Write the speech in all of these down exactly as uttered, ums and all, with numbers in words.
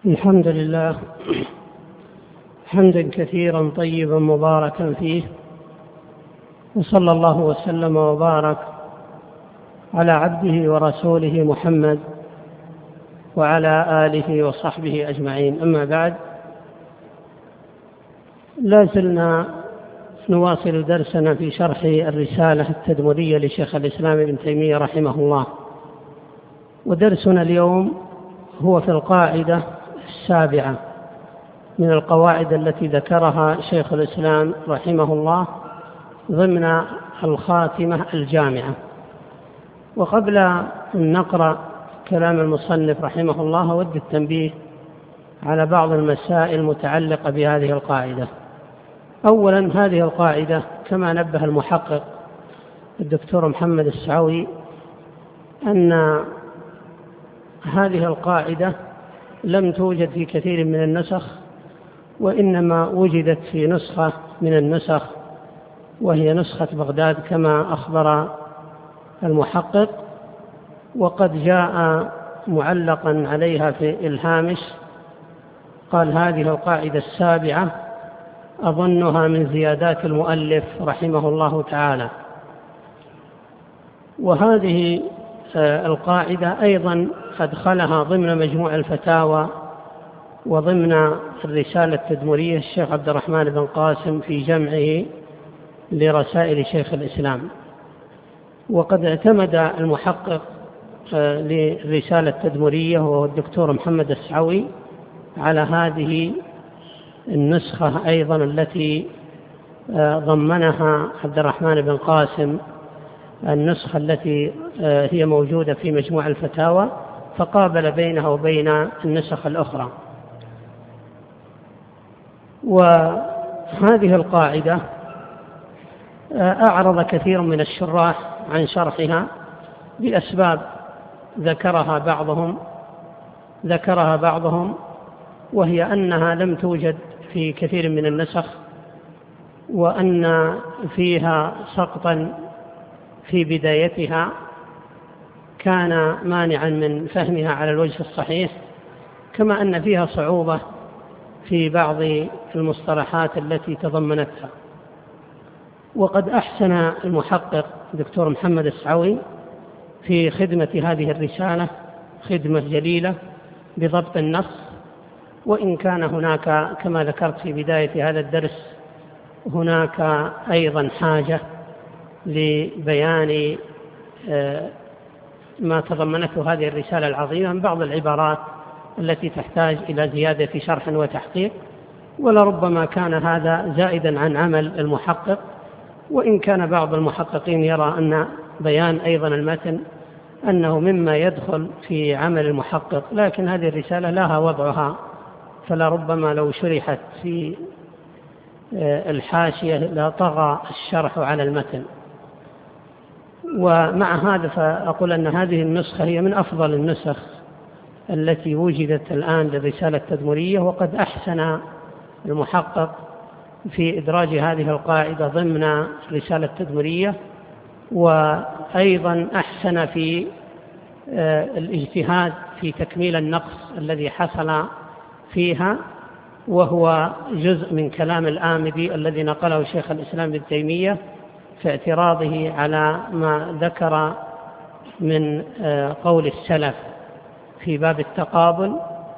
الحمد لله حمدا كثيرا طيبا مباركا فيه، وصلى الله وسلم وبارك على عبده ورسوله محمد وعلى آله وصحبه أجمعين. أما بعد، لا زلنا نواصل درسنا في شرح الرسالة التدمرية لشيخ الإسلام ابن تيمية رحمه الله، ودرسنا اليوم هو في القاعدة السابعة من القواعد التي ذكرها شيخ الإسلام رحمه الله ضمن الخاتمة الجامعة. وقبل أن نقرأ كلام المصنف رحمه الله، أود التنبيه على بعض المسائل المتعلقة بهذه القاعدة. أولا، هذه القاعدة كما نبه المحقق الدكتور محمد السعوي أن هذه القاعدة لم توجد في كثير من النسخ، وإنما وجدت في نسخة من النسخ وهي نسخة بغداد كما أخبر المحقق، وقد جاء معلقا عليها في الهامش قال: هذه القاعدة السابعة أظنها من زيادات المؤلف رحمه الله تعالى. وهذه القاعدة أيضا أدخلها ضمن مجموع الفتاوى وضمن الرسالة التدمرية الشيخ عبد الرحمن بن قاسم في جمعه لرسائل شيخ الإسلام. وقد اعتمد المحقق للرسالة التدمرية وهو الدكتور محمد السعوي على هذه النسخة أيضا التي ضمنها عبد الرحمن بن قاسم، النسخة التي هي موجودة في مجموع الفتاوى، فقابل بينها وبين النسخ الأخرى. وهذه القاعدة أعرض كثير من الشراح عن شرحها بأسباب ذكرها بعضهم ذكرها بعضهم وهي أنها لم توجد في كثير من النسخ، وأن فيها سقطا في بدايتها كان مانعا من فهمها على الوجه الصحيح، كما أن فيها صعوبة في بعض المصطلحات التي تضمنتها. وقد أحسن المحقق دكتور محمد السعوي في خدمة هذه الرسالة خدمة جليلة بضبط النص، وإن كان هناك كما ذكرت في بداية هذا الدرس هناك أيضا حاجة لبيان ما تضمنته هذه الرسالة العظيمة من بعض العبارات التي تحتاج إلى زيادة شرح وتحقيق، ولربما كان هذا زائدا عن عمل المحقق، وإن كان بعض المحققين يرى أن بيان أيضا المتن أنه مما يدخل في عمل المحقق، لكن هذه الرسالة لها وضعها، فلربما لو شرحت في الحاشية لطغى الشرح على المتن. ومع هذا فأقول أن هذه النسخة هي من أفضل النسخ التي وجدت الآن للرسالة التدمرية، وقد أحسن المحقق في إدراج هذه القاعدة ضمن الرسالة التدمرية، وأيضا أحسن في الاجتهاد في تكميل النقص الذي حصل فيها، وهو جزء من كلام الآمدي الذي نقله شيخ الإسلام ابن تيمية في اعتراضه على ما ذكر من قول السلف في باب التقابل.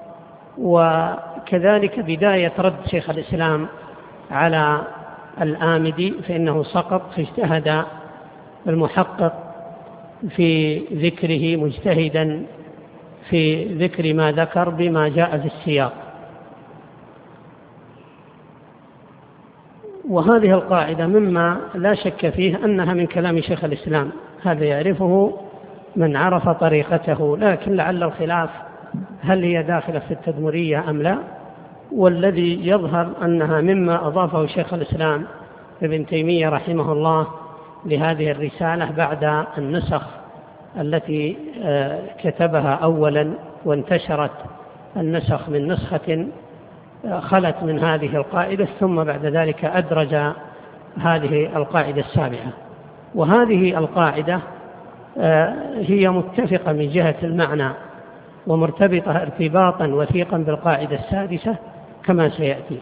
وكذلك بداية رد شيخ الإسلام على الآمدي، فإنه سقط، فاجتهد المحقق في ذكره مجتهدا في ذكر ما ذكر بما جاء في السياق. وهذه القاعدة مما لا شك فيه أنها من كلام شيخ الإسلام، هذا يعرفه من عرف طريقته، لكن لعل الخلاف هل هي داخلة في التدمرية أم لا. والذي يظهر أنها مما أضافه شيخ الإسلام ابن تيمية رحمه الله لهذه الرسالة بعد النسخ التي كتبها أولا، وانتشرت النسخ من نسخة خلت من هذه القاعدة، ثم بعد ذلك أدرج هذه القاعدة السابعة. وهذه القاعدة هي متفقة من جهة المعنى ومرتبطة ارتباطا وثيقا بالقاعدة السادسة كما سيأتي.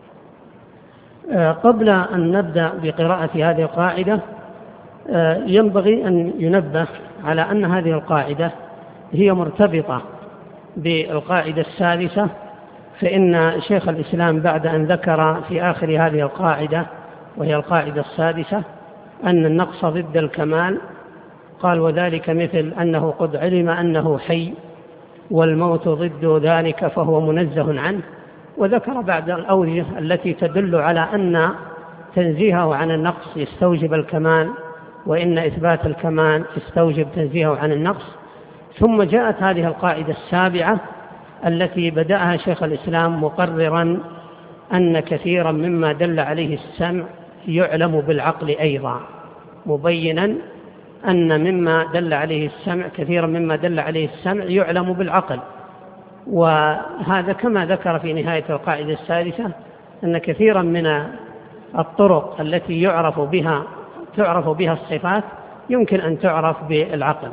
قبل أن نبدأ بقراءة هذه القاعدة ينبغي أن ينبه على أن هذه القاعدة هي مرتبطة بالقاعدة السادسة، فإن شيخ الإسلام بعد أن ذكر في آخر هذه القاعدة وهي القاعدة السادسة أن النقص ضد الكمال قال وذلك مثل أنه قد علم أنه حي والموت ضد ذلك فهو منزه عنه، وذكر بعد الأوجه التي تدل على أن تنزيهه عن النقص يستوجب الكمال وإن إثبات الكمال يستوجب تنزيهه عن النقص. ثم جاءت هذه القاعدة السابعة التي بدأها شيخ الإسلام مقررا أن كثيرا مما دل عليه السمع يعلم بالعقل أيضا، مبينا أن مما دل عليه السمع كثيرا مما دل عليه السمع يعلم بالعقل. وهذا كما ذكر في نهاية القاعدة السادسة أن كثيرا من الطرق التي يعرف بها تعرف بها الصفات يمكن أن تعرف بالعقل.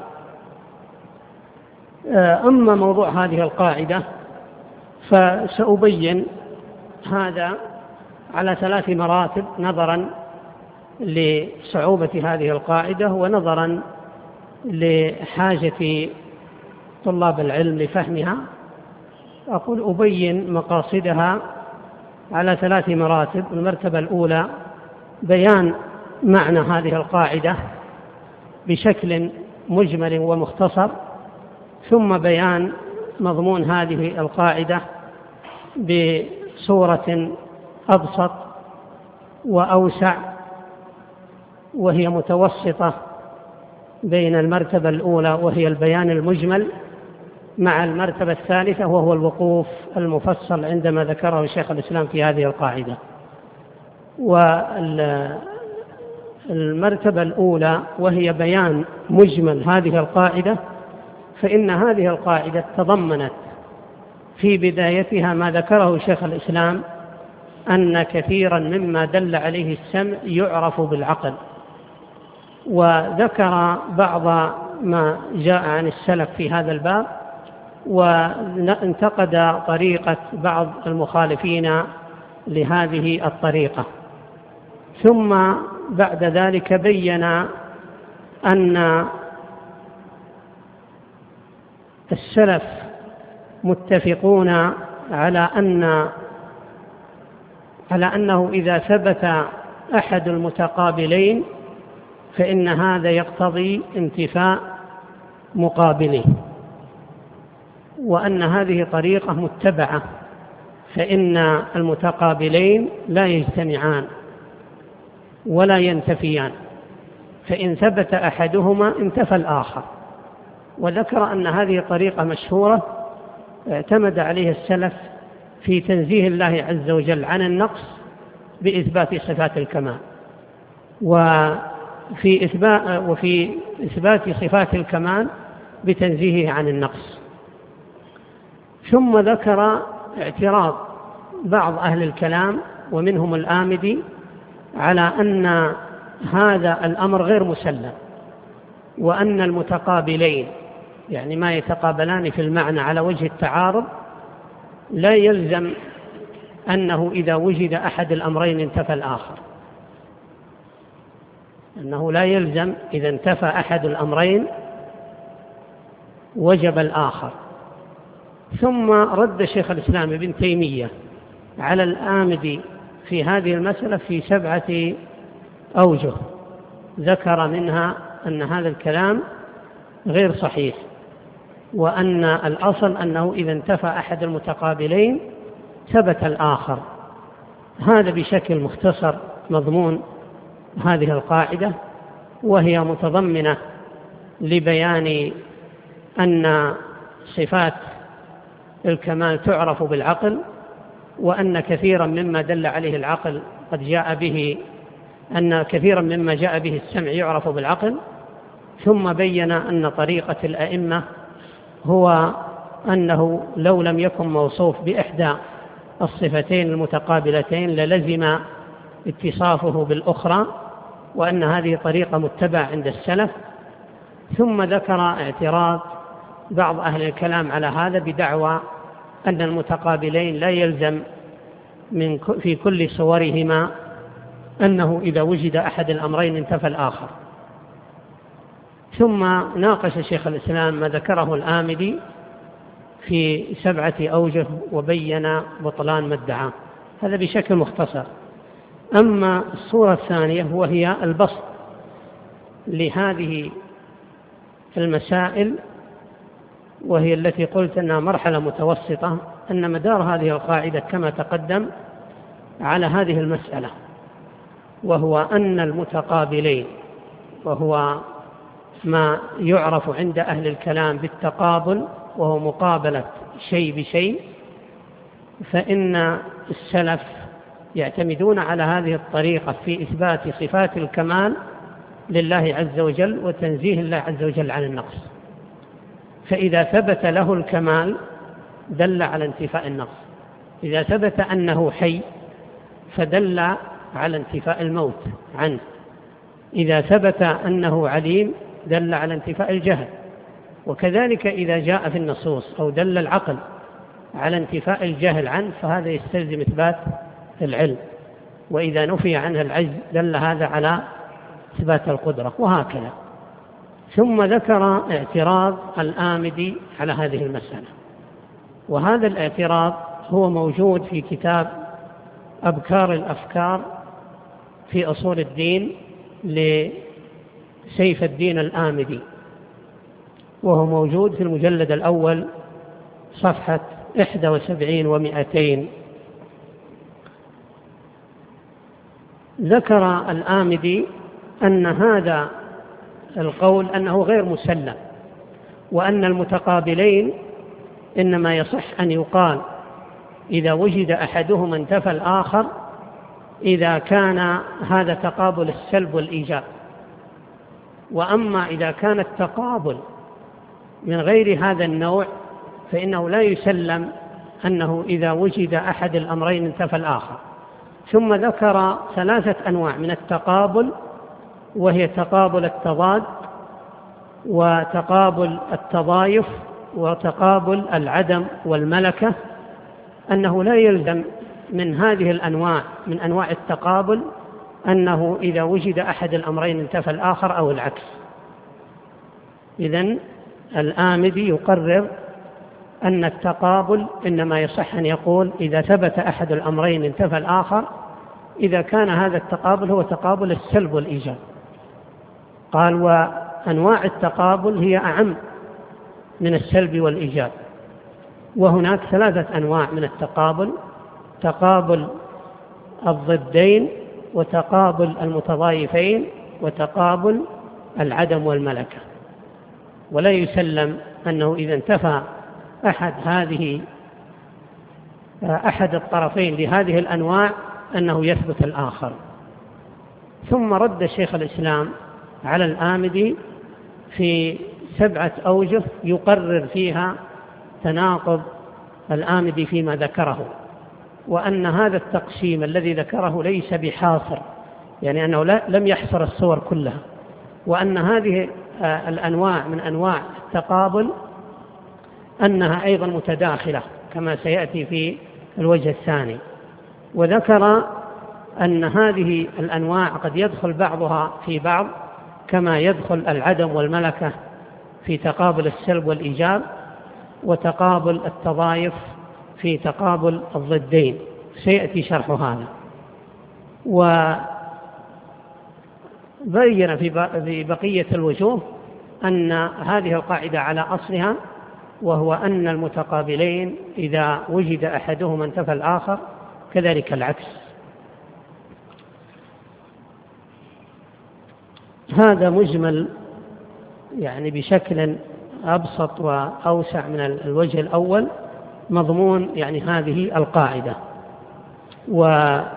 أما موضوع هذه القاعدة فسأبين هذا على ثلاث مراتب نظرا لصعوبة هذه القاعدة ونظرا لحاجة طلاب العلم لفهمها. أقول أبين مقاصدها على ثلاث مراتب. المرتبة الأولى بيان معنى هذه القاعدة بشكل مجمل ومختصر، ثم بيان مضمون هذه القاعدة بصورة أبسط وأوسع وهي متوسطة بين المرتبة الأولى وهي البيان المجمل مع المرتبة الثالثة وهو الوقوف المفصل عندما ذكره شيخ الإسلام في هذه القاعدة. والمرتبة الأولى وهي بيان مجمل هذه القاعدة، فإن هذه القاعدة تضمنت في بدايتها ما ذكره شيخ الإسلام أن كثيرا مما دل عليه السمع يعرف بالعقل، وذكر بعض ما جاء عن السلف في هذا الباب، وانتقد طريقة بعض المخالفين لهذه الطريقة. ثم بعد ذلك بين أن السلف متفقون على أن على أنه إذا ثبت أحد المتقابلين فإن هذا يقتضي انتفاء مقابله، وأن هذه طريقة متبعة، فإن المتقابلين لا يجتمعان ولا ينتفيان، فإن ثبت أحدهما انتفى الآخر. وذكر أن هذه طريقة مشهورة اعتمد عليها السلف في تنزيه الله عز وجل عن النقص بإثبات صفات الكمال، وفي إثبات, وفي إثبات صفات الكمال بتنزيهه عن النقص. ثم ذكر اعتراض بعض أهل الكلام ومنهم الآمدي على أن هذا الأمر غير مسلم، وأن المتقابلين يعني ما يتقابلان في المعنى على وجه التعارض لا يلزم أنه إذا وجد أحد الأمرين انتفى الآخر، أنه لا يلزم إذا انتفى أحد الأمرين وجب الآخر. ثم رد شيخ الإسلام ابن تيمية على الآمدي في هذه المسألة في سبعة أوجه، ذكر منها أن هذا الكلام غير صحيح، وأن الأصل أنه إذا انتفى أحد المتقابلين ثبت الآخر. هذا بشكل مختصر مضمون هذه القاعدة، وهي متضمنة لبيان أن صفات الكمال تعرف بالعقل، وأن كثيرا مما دل عليه العقل قد جاء به أن كثيرا مما جاء به السمع يعرف بالعقل. ثم بين أن طريقة الأئمة هو أنه لو لم يكن موصوف بإحدى الصفتين المتقابلتين للزم اتصافه بالأخرى، وأن هذه طريقة متبعة عند السلف. ثم ذكر اعتراض بعض أهل الكلام على هذا بدعوى أن المتقابلين لا يلزم من في كل صورهما أنه إذا وجد أحد الأمرين انتفى الآخر. ثم ناقش شيخ الإسلام ما ذكره الآمدي في سبعة أوجه وبين بطلان ما ادعاه، هذا بشكل مختصر. أما الصورة الثانية وهي البسط لهذه المسائل، وهي التي قلت أنها مرحلة متوسطة، أن مدار هذه القاعدة كما تقدم على هذه المسألة، وهو أن المتقابلين، وهو ما يعرف عند أهل الكلام بالتقابل وهو مقابلة شيء بشيء، فإن السلف يعتمدون على هذه الطريقة في إثبات صفات الكمال لله عز وجل وتنزيه الله عز وجل عن النقص. فإذا ثبت له الكمال دل على انتفاء النقص، إذا ثبت أنه حي فدل على انتفاء الموت عنه، إذا ثبت أنه عليم دل على انتفاء الجهل، وكذلك إذا جاء في النصوص أو دل العقل على انتفاء الجهل عنه فهذا يستلزم إثبات العلم، وإذا نفي عنه العجز دل هذا على إثبات القدرة، وهكذا. ثم ذكر اعتراض الآمدي على هذه المسألة، وهذا الاعتراض هو موجود في كتاب أبكار الأفكار في أصول الدين لسيف الدين الآمدي، وهو موجود في المجلد الأول صفحة إحدى وسبعين ومئتين. ذكر الآمدي أن هذا القول أنه غير مسلم، وأن المتقابلين إنما يصح أن يقال إذا وجد أحدهما انتفى الآخر إذا كان هذا تقابل السلب والإيجاب، وأما إذا كان التقابل من غير هذا النوع فإنه لا يسلم أنه إذا وجد أحد الأمرين انتفى الآخر. ثم ذكر ثلاثة أنواع من التقابل، وهي تقابل التضاد وتقابل التضايف وتقابل العدم والملكة، أنه لا يلزم من هذه الأنواع من أنواع التقابل أنه إذا وجد أحد الأمرين انتفى الآخر أو العكس. إذن الآمدي يقرر أن التقابل إنما يصح أن يقول إذا ثبت أحد الأمرين انتفى الآخر إذا كان هذا التقابل هو تقابل السلب والإيجاب. قال وأنواع التقابل هي أعم من السلب والإيجاب، وهناك ثلاثة أنواع من التقابل: تقابل الضدين وتقابل المتضايفين وتقابل العدم والملكة. ولا يسلم أنه إذا انتفى أحد هذه أحد الطرفين لهذه الأنواع أنه يثبت الآخر. ثم رد شيخ الإسلام على الآمدي في سبعة أوجه يقرر فيها تناقض الآمدي فيما ذكره، وأن هذا التقسيم الذي ذكره ليس بحاصر، يعني أنه لا لم يحصر الصور كلها، وأن هذه الأنواع من أنواع التقابل أنها أيضا متداخلة كما سيأتي في الوجه الثاني. وذكر أن هذه الأنواع قد يدخل بعضها في بعض كما يدخل العدم والملكة في تقابل السلب والإيجاب، وتقابل التضايف في تقابل الضدين، سيأتي شرح هذا. وبين في بقية الوجوه أن هذه القاعدة على أصلها، وهو أن المتقابلين إذا وجد أحدهما انتفى الآخر، كذلك العكس. هذا مجمل يعني بشكل أبسط وأوسع من الوجه الأول مضمون يعني هذه القاعدة. وأما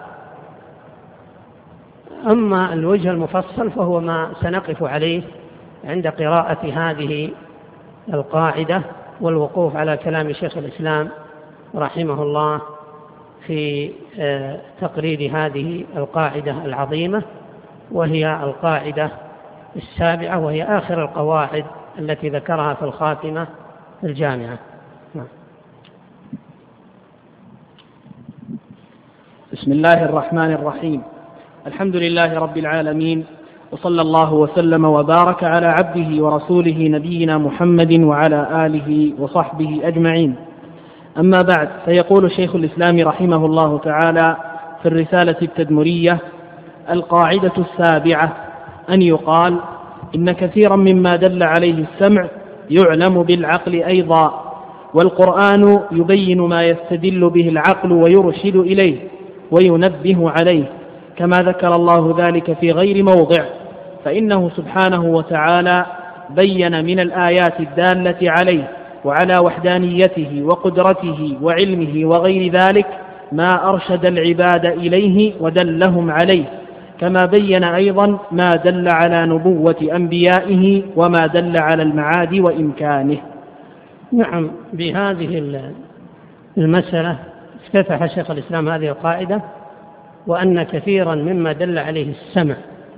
الوجه المفصل فهو ما سنقف عليه عند قراءة هذه القاعدة والوقوف على كلام شيخ الإسلام رحمه الله في تقرير هذه القاعدة العظيمة، وهي القاعدة السابعة، وهي آخر القواعد التي ذكرها في الخاتمة الجامعة. نعم. بسم الله الرحمن الرحيم. الحمد لله رب العالمين، وصلى الله وسلم وبارك على عبده ورسوله نبينا محمد وعلى آله وصحبه أجمعين. أما بعد، فيقول شيخ الإسلام رحمه الله تعالى في الرسالة التدمرية: القاعدة السابعة أن يقال إن كثيرا مما دل عليه السمع يعلم بالعقل أيضا، والقرآن يبين ما يستدل به العقل ويرشد إليه وينبه عليه، كما ذكر الله ذلك في غير موضع، فإنه سبحانه وتعالى بين من الآيات الدالة عليه وعلى وحدانيته وقدرته وعلمه وغير ذلك ما أرشد العباد إليه ودلهم عليه، كما بين أيضا ما دل على نبوة أنبيائه وما دل على المعاد وإمكانه. نعم، بهذه المسألة افتتح شيخ الإسلام هذه القاعدة، وأن كثيرا مما دل عليه السمع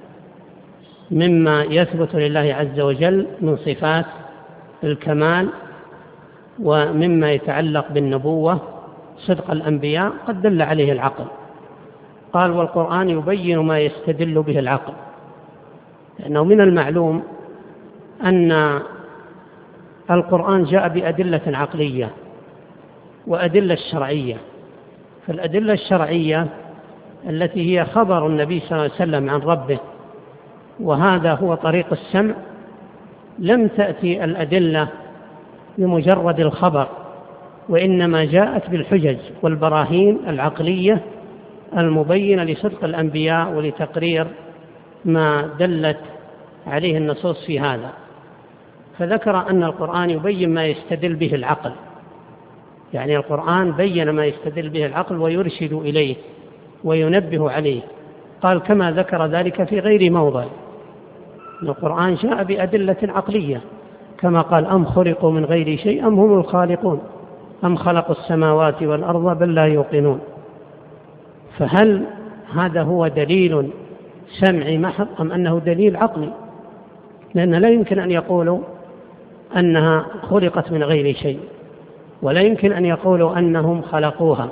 مما يثبت لله عز وجل من صفات الكمال ومما يتعلق بالنبوة صدق الأنبياء قد دل عليه العقل. قال: والقرآن يبين ما يستدل به العقل، لأنه من المعلوم أن القرآن جاء بأدلة عقلية وأدلة شرعية. فالأدلة الشرعية التي هي خبر النبي صلى الله عليه وسلم عن ربه، وهذا هو طريق السمع، لم تأتي الأدلة بمجرد الخبر، وإنما جاءت بالحجج والبراهين العقلية المبينة لصدق الأنبياء ولتقرير ما دلت عليه النصوص في هذا. فذكر أن القرآن يبين ما يستدل به العقل، يعني القرآن بين ما يستدل به العقل ويرشد إليه وينبه عليه. قال: كما ذكر ذلك في غير موضع. القرآن جاء بأدلة عقلية، كما قال: أم خلقوا من غير شيء أم هم الخالقون أم خلقوا السماوات والأرض بل لا يوقنون. فهل هذا هو دليل سمعي محض أم أنه دليل عقلي؟ لأن لا يمكن أن يقولوا أنها خلقت من غير شيء، ولا يمكن أن يقولوا أنهم خلقوها.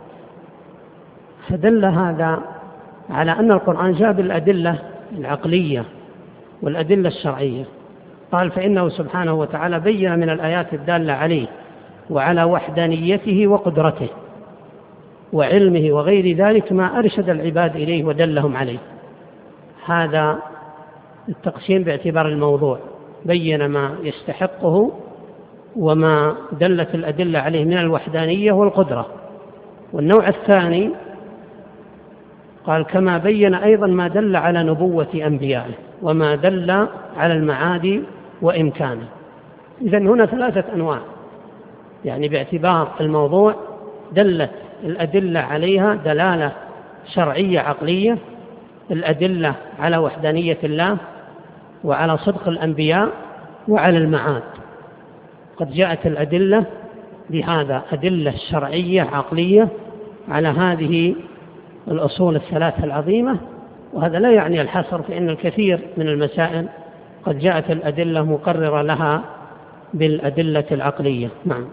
فدل هذا على أن القرآن جاء بالأدلة العقلية والأدلة الشرعية. قال: فإنه سبحانه وتعالى بين من الآيات الدالة عليه وعلى وحدانيته وقدرته وعلمه وغير ذلك ما أرشد العباد إليه ودلهم عليه. هذا التقسيم باعتبار الموضوع، بين ما يستحقه وما دلت الأدلة عليه من الوحدانية والقدرة. والنوع الثاني قال: كما بين أيضا ما دل على نبوة أنبيائه وما دل على المعاد وإمكانه. إذن هنا ثلاثة أنواع، يعني باعتبار الموضوع دلت الأدلة عليها دلالة شرعية عقلية، الأدلة على وحدانية الله وعلى صدق الأنبياء وعلى المعاد. قد جاءت الأدلة بهذا، أدلة شرعية عقلية على هذه الأصول الثلاثة العظيمة. وهذا لا يعني الحصر، فإن الكثير من المسائل قد جاءت الأدلة مقررة لها بالأدلة العقلية. نعم.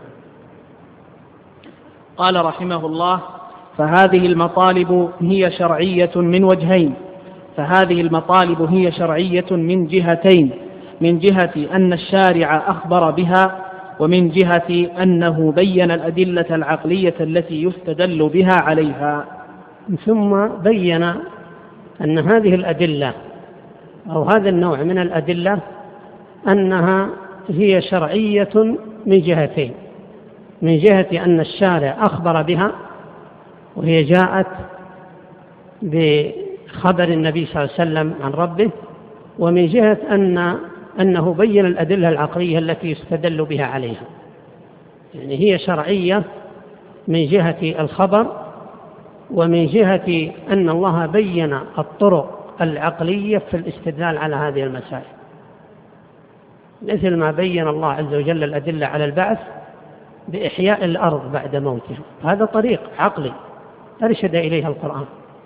قال رحمه الله: فهذه المطالب هي شرعية من وجهين، فهذه المطالب هي شرعية من جهتين: من جهة أن الشارع أخبر بها، ومن جهة أنه بين الأدلة العقلية التي يستدل بها عليها. ثم بين أن هذه الأدلة أو هذا النوع من الأدلة أنها هي شرعية من جهتين: من جهة أن الشارع أخبر بها، وهي جاءت بخبر النبي صلى الله عليه وسلم عن ربه، ومن جهة أن أنه بين الأدلة العقلية التي يستدل بها عليها. يعني هي شرعية من جهة الخبر، ومن جهة أن الله بين الطرق العقلية في الاستدلال على هذه المسائل، مثل ما بين الله عز وجل الأدلة على البعث بإحياء الأرض بعد موتها. هذا طريق عقلي أرشد إليها القرآن.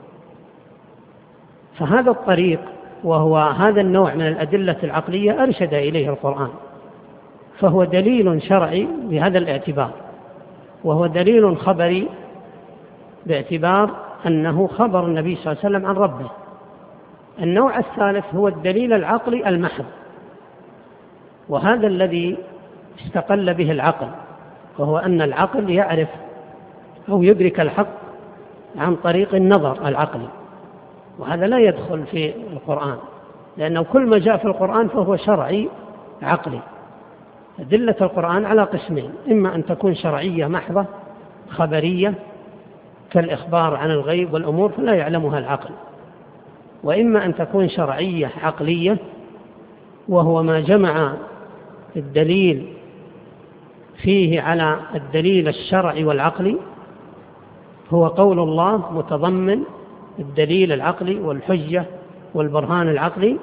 فهذا الطريق وهو هذا النوع من الأدلة العقلية أرشد إليه القرآن. فهو دليل شرعي بهذا الاعتبار، وهو دليل خبري باعتبار أنه خبر النبي صلى الله عليه وسلم عن ربه. النوع الثالث هو الدليل العقلي المحض، وهذا الذي استقل به العقل، وهو أن العقل يعرف أو يدرك الحق عن طريق النظر العقلي، وهذا لا يدخل في القرآن، لأنه كل ما جاء في القرآن فهو شرعي عقلي. أدلة القرآن على قسمين: إما أن تكون شرعية محضة خبرية كالإخبار عن الغيب والأمور فلا يعلمها العقل، وإما أن تكون شرعية عقلية، وهو ما جمع الدليل فيه على الدليل الشرعي والعقلي، هو قول الله متضمن الدليل العقلي والحجة والبرهان العقلي.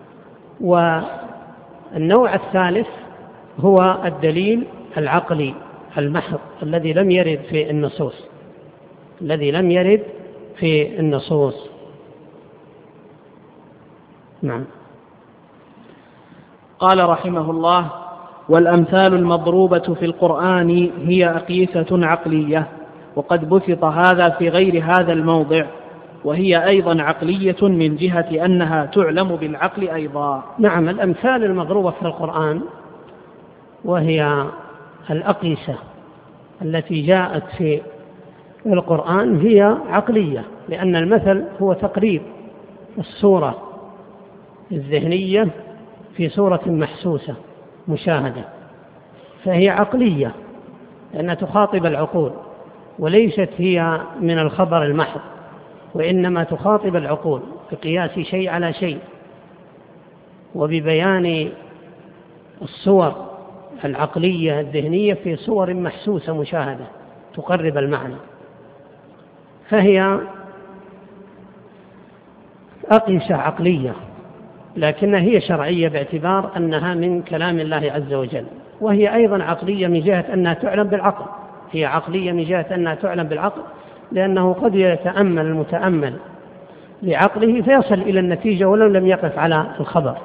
والنوع الثالث هو الدليل العقلي المحض الذي لم يرد في النصوص الذي لم يرد في النصوص نعم. قال رحمه الله: والأمثال المضروبة في القرآن هي أقيسة عقلية، وقد بسط هذا في غير هذا الموضع، وهي أيضا عقلية من جهة أنها تعلم بالعقل أيضا. نعم، الأمثال المضروبة في القرآن وهي الأقيسة التي جاءت في القرآن هي عقلية، لأن المثل هو تقريب الصورة الذهنية في صورة محسوسة مشاهدة، فهي عقلية لأنها تخاطب العقول، وليست هي من الخبر المحض، وإنما تخاطب العقول بقياس شيء على شيء وببيان الصور العقلية الذهنية في صور محسوسة مشاهدة تقرب المعنى، فهي أقيسة عقلية، لكنها هي شرعية باعتبار أنها من كلام الله عز وجل، وهي أيضا عقلية من جهة أنها تعلم بالعقل. هي عقلية من جهة أنها تعلم بالعقل، لأنه قد يتأمل المتأمل بعقله فيصل إلى النتيجة ولو لم يقف على الخبر.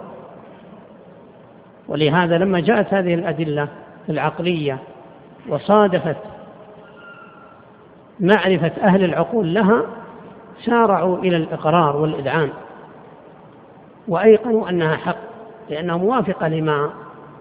ولهذا لما جاءت هذه الأدلة العقلية وصادفت معرفة أهل العقول لها، سارعوا إلى الإقرار والإذعان وأيقنوا أنها حق، لأنها موافقة لما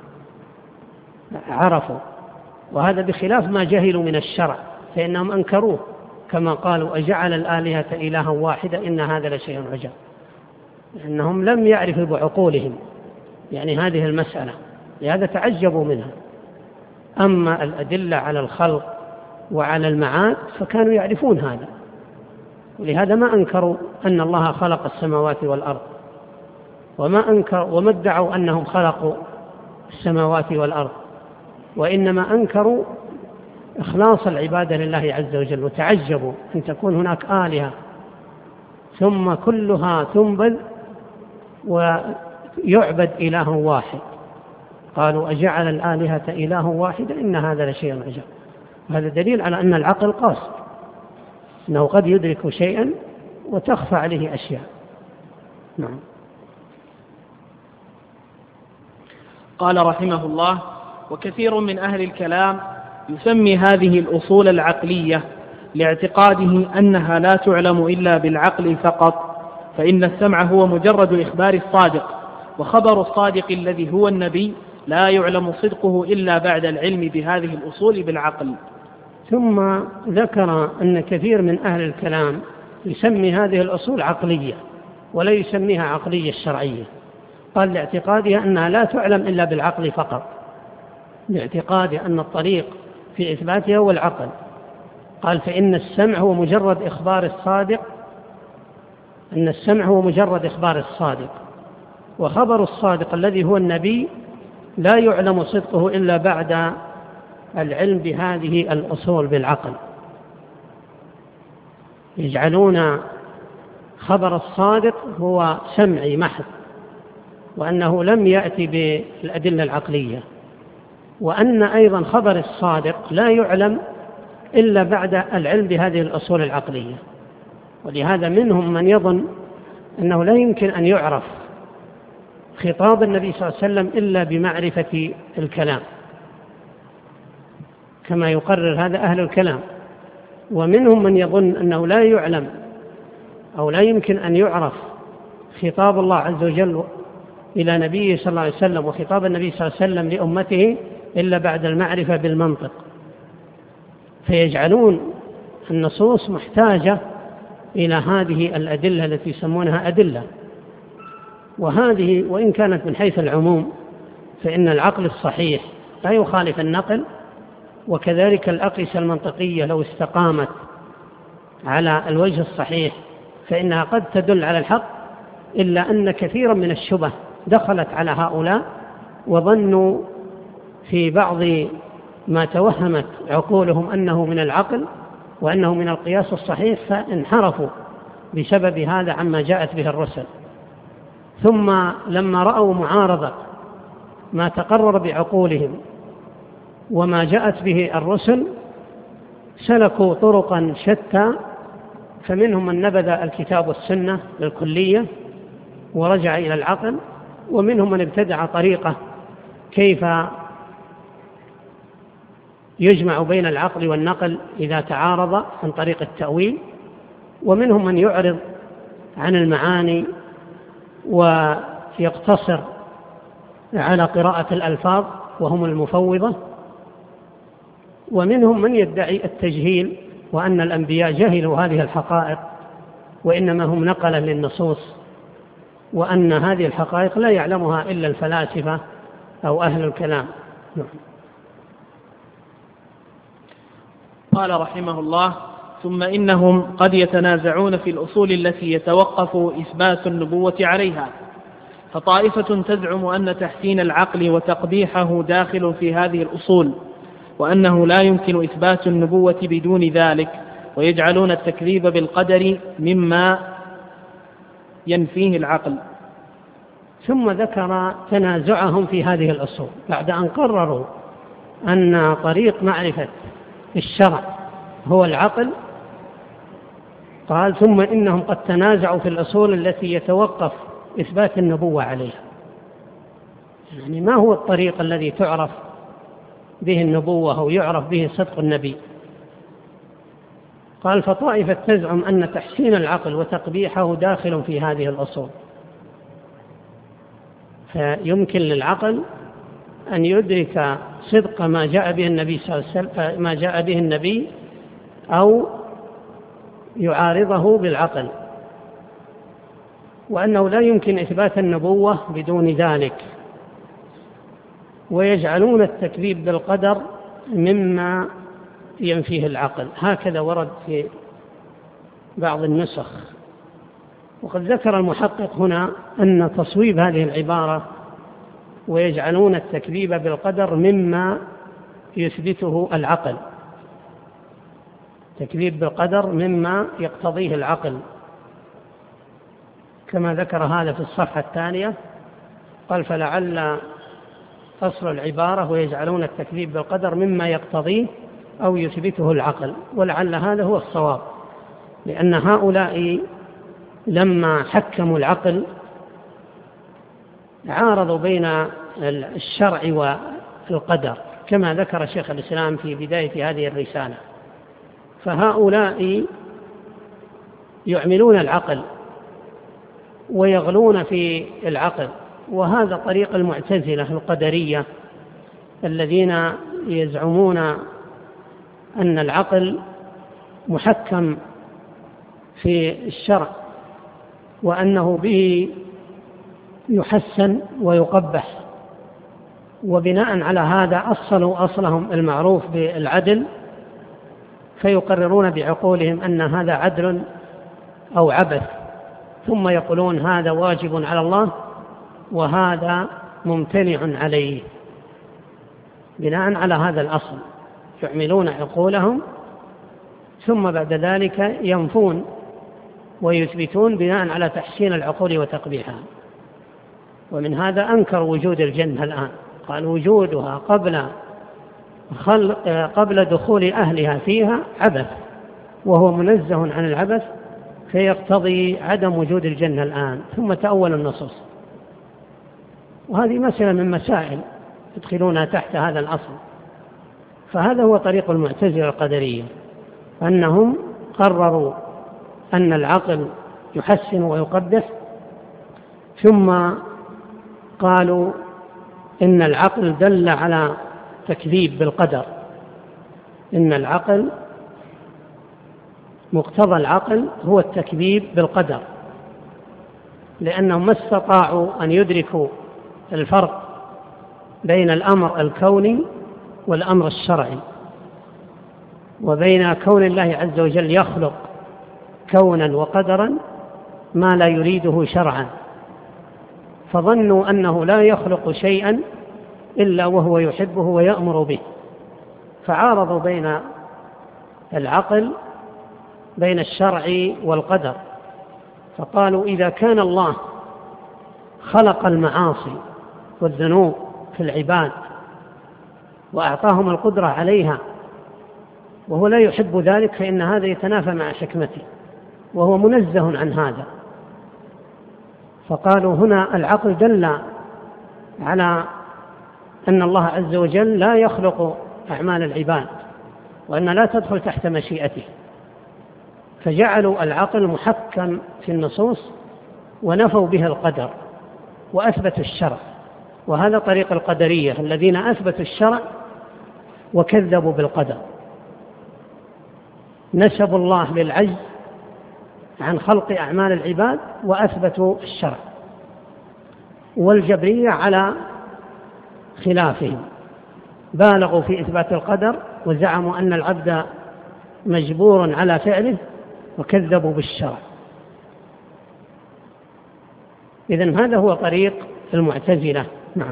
عرفوا، وهذا بخلاف ما جهلوا من الشرع فإنهم أنكروه، كما قالوا: أجعل الآلهة إلها واحدة إن هذا لشيء عجاب، لأنهم لم يعرفوا بعقولهم يعني هذه المسألة، لهذا تعجبوا منها. أما الأدلة على الخلق وعلى المعاد فكانوا يعرفون هذا، ولهذا ما أنكروا أن الله خلق السماوات والأرض، وما أنكر وما ادعوا أنهم خلقوا السماوات والأرض، وإنما أنكروا إخلاص العبادة لله عز وجل، وتعجبوا أن تكون هناك آلهة ثم كلها تنبذ ويعبد إله واحد. قالوا: أجعل الآلهة إله واحد إن هذا لشيء عجاب. هذا دليل على أن العقل قاصر، أنه قد يدرك شيئا وتخفى عليه أشياء. نعم. قال رحمه الله: وكثير من أهل الكلام يسمي هذه الأصول العقلية لاعتقاده أنها لا تعلم إلا بالعقل فقط، فإن السمع هو مجرد إخبار الصادق، وخبر الصادق الذي هو النبي لا يعلم صدقه إلا بعد العلم بهذه الأصول بالعقل. ثم ذكر أن كثير من أهل الكلام يسمي هذه الأصول عقلية ولا يسميها عقلية الشرعية، قال لاعتقادها أنها لا تعلم إلا بالعقل فقط، لاعتقاد أن الطريق في إثباتها هو العقل. قال: فإن السمع هو مجرد إخبار الصادق أن السمع هو مجرد إخبار الصادق، وخبر الصادق الذي هو النبي لا يعلم صدقه إلا بعد العلم بهذه الأصول بالعقل. يجعلون خبر الصادق هو سمعي محض، وأنه لم يأتي بالأدلة العقلية، وأن أيضا خبر الصادق لا يعلم إلا بعد العلم بهذه الأصول العقلية. ولهذا منهم من يظن أنه لا يمكن أن يعرف خطاب النبي صلى الله عليه وسلم إلا بمعرفة الكلام، كما يقرر هذا أهل الكلام. ومنهم من يظن أنه لا يعلم أو لا يمكن أن يعرف خطاب الله عز وجل إلى نبيه صلى الله عليه وسلم وخطاب النبي صلى الله عليه وسلم لأمته إلا بعد المعرفة بالمنطق، فيجعلون النصوص محتاجة إلى هذه الأدلة التي يسمونها أدلة. وهذه وإن كانت من حيث العموم فإن العقل الصحيح لا يخالف النقل، وكذلك الأقيسة المنطقية لو استقامت على الوجه الصحيح فإنها قد تدل على الحق، إلا أن كثيرا من الشبه دخلت على هؤلاء وظنوا في بعض ما توهمت عقولهم أنه من العقل وأنه من القياس الصحيح، فانحرفوا بسبب هذا عما جاءت به الرسل. ثم لما رأوا معارضة ما تقرر بعقولهم وما جاءت به الرسل سلكوا طرقا شتى، فمنهم من نبذ الكتاب والسنة للكلية ورجع إلى العقل، ومنهم من ابتدع طريقة كيف يجمع بين العقل والنقل إذا تعارض عن طريق التأويل، ومنهم من يعرض عن المعاني ويقتصر على قراءة الألفاظ وهم المفوضة، ومنهم من يدعي التجهيل وأن الأنبياء جهلوا هذه الحقائق وإنما هم نقلا للنصوص، وأن هذه الحقائق لا يعلمها إلا الفلاسفة أو أهل الكلام. قال رحمه الله: ثم إنهم قد يتنازعون في الأصول التي يتوقف إثبات النبوة عليها، فطائفة تزعم أن تحسين العقل وتقبيحه داخل في هذه الأصول، وأنه لا يمكن إثبات النبوة بدون ذلك، ويجعلون التكذيب بالقدر مما ينفيه العقل. ثم ذكر تنازعهم في هذه الأصول بعد أن قرروا أن طريق معرفة الشرع هو العقل. قال: ثم إنهم قد تنازعوا في الأصول التي يتوقف إثبات النبوة عليها. يعني ما هو الطريق الذي تعرف به النبوة أو يعرف به صدق النبي؟ قال: فطائفة تزعم أن تحسين العقل وتقبيحه داخل في هذه الأصول، فيمكن للعقل أن يدرك صدق ما جاء به النبي صلى الله عليه وسلم ما جاء به النبي أو يعارضه بالعقل، وأنه لا يمكن إثبات النبوة بدون ذلك، ويجعلون التكذيب بالقدر مما ينفيه العقل. هكذا ورد في بعض النسخ. وقد ذكر المحقق هنا أن تصويب هذه العبارة ويجعلون التكذيب بالقدر مما يثبته العقل، تكذيب بالقدر مما يقتضيه العقل، كما ذكر هذا في الصفحة الثانية. قال: فلعل أصل العبارة ويجعلون التكذيب بالقدر مما يقتضيه أو يثبته العقل، ولعل هذا هو الصواب، لأن هؤلاء لما حكموا العقل عارضوا بين الشرع والقدر، كما ذكر شيخ الإسلام في بداية هذه الرسالة. فهؤلاء يعملون العقل ويغلون في العقل، وهذا طريق المعتزلة القدرية الذين يزعمون أن العقل محكم في الشرع وأنه به يحسن ويقبح، وبناء على هذا أصلوا أصلهم المعروف بالعدل، فيقررون بعقولهم أن هذا عدل أو عبث، ثم يقولون هذا واجب على الله وهذا ممتنع عليه. بناء على هذا الأصل يعملون عقولهم، ثم بعد ذلك ينفون ويثبتون بناء على تحسين العقول وتقبيحها. ومن هذا أنكر وجود الجنة الآن، قال وجودها قبل خلق قبل دخول أهلها فيها عبث، وهو منزه عن العبث، فيقتضي عدم وجود الجنة الآن، ثم تأول النصوص. وهذه مسألة من مسائل يدخلونها تحت هذا الأصل. فهذا هو طريق المعتزلة القدرية، أنهم قرروا أن العقل يحسن ويقدس، ثم قالوا إن العقل دل على تكذيب بالقدر، إن العقل مقتضى العقل هو التكذيب بالقدر، لأنهم ما استطاعوا أن يدركوا الفرق بين الأمر الكوني والأمر الشرعي، وبين كون الله عز وجل يخلق كونا وقدرا ما لا يريده شرعا، فظنوا أنه لا يخلق شيئا إلا وهو يحبه ويأمر به، فعارضوا بين العقل بين الشرع والقدر، فقالوا إذا كان الله خلق المعاصي والذنوب في العباد وأعطاهم القدرة عليها وهو لا يحب ذلك، فإن هذا يتنافى مع حكمته وهو منزه عن هذا. فقالوا هنا العقل دل على أن الله عز وجل لا يخلق أعمال العباد وأن لا تدخل تحت مشيئته، فجعلوا العقل محكم في النصوص ونفوا به القدر وأثبتوا الشرع، وهذا طريق القدرية الذين أثبتوا الشرع وكذبوا بالقدر، نسبوا الله للعجز عن خلق أعمال العباد وأثبتوا الشرع، والجبرية على خلافهم بالغوا في إثبات القدر وزعموا أن العبد مجبور على فعله وكذبوا بالشرع. إذن هذا هو طريق المعتزلة. نعم.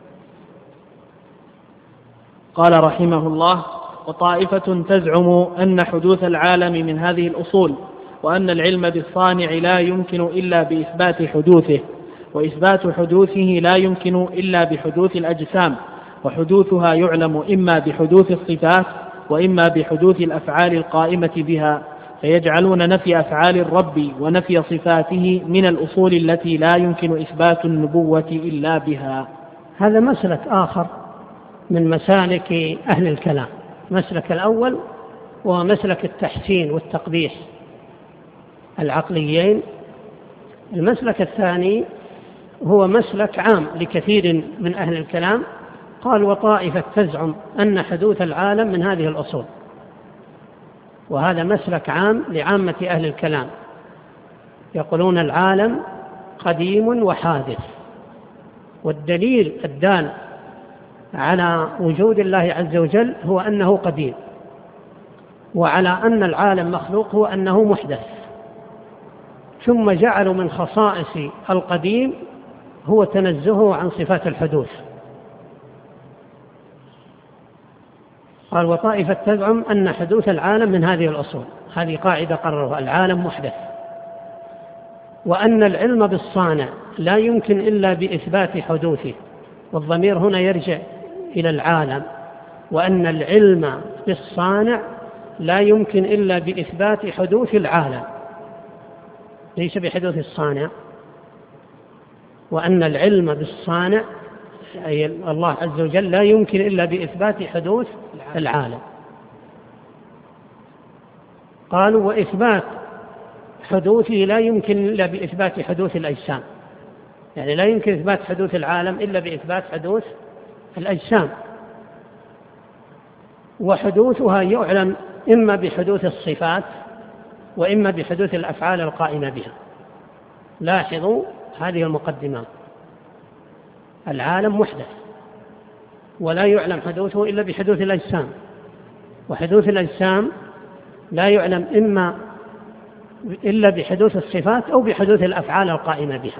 قال رحمه الله: وطائفة تزعم أن حدوث العالم من هذه الأصول، وأن العلم بالصانع لا يمكن إلا بإثبات حدوثه، وإثبات حدوثه لا يمكن إلا بحدوث الأجسام، وحدوثها يعلم إما بحدوث الصفات وإما بحدوث الأفعال القائمة بها، فيجعلون نفي أفعال الرب ونفي صفاته من الأصول التي لا يمكن إثبات النبوة إلا بها. هذا مسلك آخر من مسالك أهل الكلام. مسلك الأول هو مسلك التحسين والتقبيح العقليين. المسلك الثاني هو مسلك عام لكثير من أهل الكلام، قال: وطائفة تزعم أن حدوث العالم من هذه الأصول. وهذا مسلك عام لعامة أهل الكلام، يقولون العالم قديم وحادث، والدليل الدال على وجود الله عز وجل هو أنه قديم، وعلى أن العالم مخلوق هو أنه محدث، ثم جعلوا من خصائص القديم هو تنزهه عن صفات الحدوث. قال: وطائفة تزعم أن حدوث العالم من هذه الأصول. هذه قاعدة قررها: العالم محدث، وأن العلم بالصانع لا يمكن إلا بإثبات حدوثه، والضمير هنا يرجع إلى العالم، وأن العلم بالصانع لا يمكن إلا بإثبات حدوث العالم، ليس بحدوث الصانع. وأن العلم بالصانع أي الله عز وجل لا يمكن إلا بإثبات حدوث العالم. قالوا: وإثبات حدوثه لا يمكن إلا بإثبات حدوث الأجسام، يعني لا يمكن إثبات حدوث العالم إلا بإثبات حدوث الأجسام، وحدوثها يعلم إما بحدوث الصفات وإما بحدوث الأفعال القائمة بها. لاحظوا هذه المقدمات: العالم محدث ولا يعلم حدوثه إلا بحدوث الأجسام، وحدوث الأجسام لا يعلم إما إلا بحدوث الصفات أو بحدوث الأفعال القائمة بها.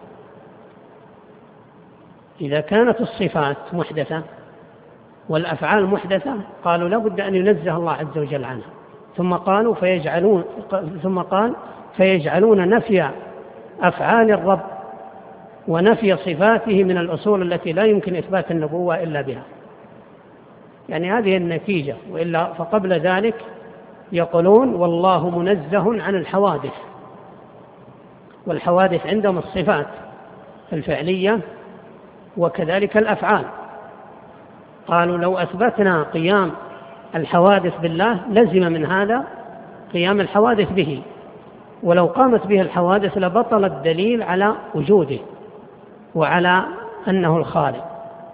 إذا كانت الصفات محدثة والأفعال محدثة قالوا لا بد أن ينزه الله عز وجل عنها، ثم قالوا فيجعلون ثم قال فيجعلون نفي أفعال الرب ونفي صفاته من الأصول التي لا يمكن إثبات النبوة إلا بها. يعني هذه النتيجة، وإلا فقبل ذلك يقولون والله منزه عن الحوادث، والحوادث عندهم الصفات الفعلية وكذلك الأفعال. قالوا لو أثبتنا قيام الحوادث بالله لزم من هذا قيام الحوادث به، ولو قامت به الحوادث لبطل الدليل على وجوده وعلى أنه الخالق.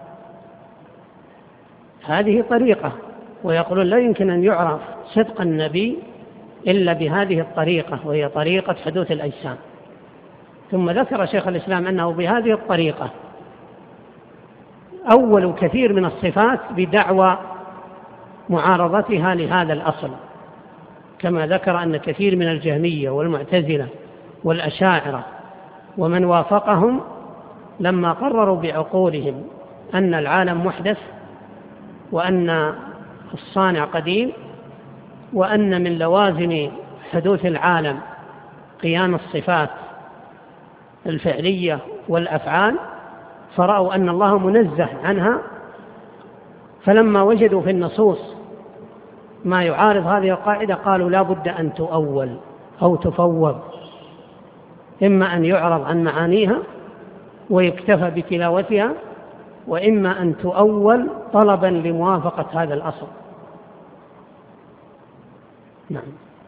هذه طريقة، ويقولون لا يمكن أن يعرف صدق النبي إلا بهذه الطريقة، وهي طريقة حدوث الأجسام. ثم ذكر شيخ الإسلام أنه بهذه الطريقة أول كثير من الصفات بدعوى معارضتها لهذا الأصل، كما ذكر أن كثير من الجهمية والمعتزلة والأشاعرة ومن وافقهم لما قرروا بعقولهم أن العالم محدث، وأن الصانع قديم، وأن من لوازم حدوث العالم قيام الصفات الفعلية والأفعال، فرأوا أن الله منزه عنها، فلما وجدوا في النصوص ما يعارض هذه القاعدة قالوا لا بد أن تؤول أو تفوض، إما أن يعرض عن معانيها ويكتفى بتلاوتها، وإما أن تؤول طلبا لموافقة هذا الأصل. نعم.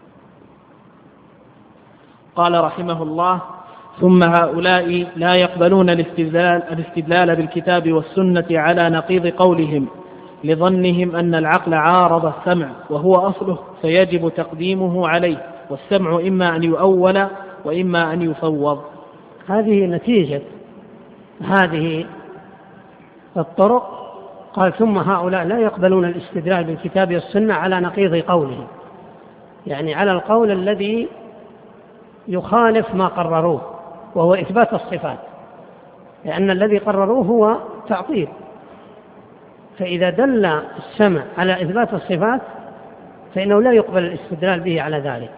قال رحمه الله: ثم هؤلاء لا يقبلون الاستدلال, الاستدلال بالكتاب والسنة على نقيض قولهم، لظنهم أن العقل عارض السمع وهو أصله فيجب تقديمه عليه، والسمع إما أن يؤول وإما أن يفوض. هذه نتيجة هذه الطرق. قال: ثم هؤلاء لا يقبلون الاستدلال بالكتاب والسنة على نقيض قولهم، يعني على القول الذي يخالف ما قرروه وهو إثبات الصفات، لأن الذي قرروه هو تعطيل، فإذا دل السمع على إثبات الصفات فإنه لا يقبل الاستدلال به على ذلك،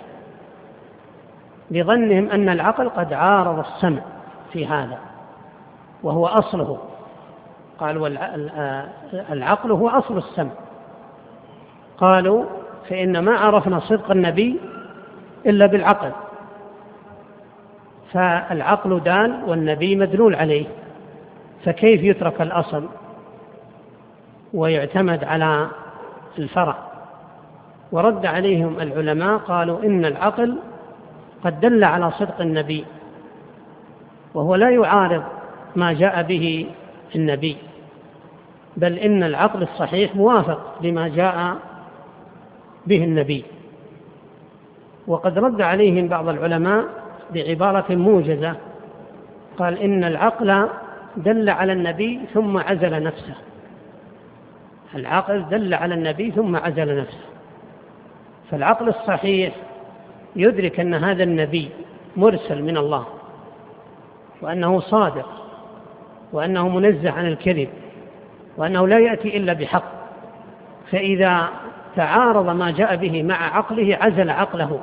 لظنهم أن العقل قد عارض السمع في هذا وهو أصله. قالوا العقل هو أصل السمع. قالوا فإن ما عرفنا صدق النبي إلا بالعقل، فالعقل دال والنبي مدلول عليه، فكيف يترك الأصل ويعتمد على الفرع؟ ورد عليهم العلماء قالوا إن العقل قد دل على صدق النبي، وهو لا يعارض ما جاء به النبي، بل إن العقل الصحيح موافق لما جاء به النبي. وقد رد عليهم بعض العلماء بعبارة موجزة، قال إن العقل دل على النبي ثم عزل نفسه. العقل دل على النبي ثم عزل نفسه، فالعقل الصحيح يدرك أن هذا النبي مرسل من الله، وأنه صادق، وأنه منزه عن الكذب، وأنه لا يأتي إلا بحق، فإذا تعارض ما جاء به مع عقله عزل عقله.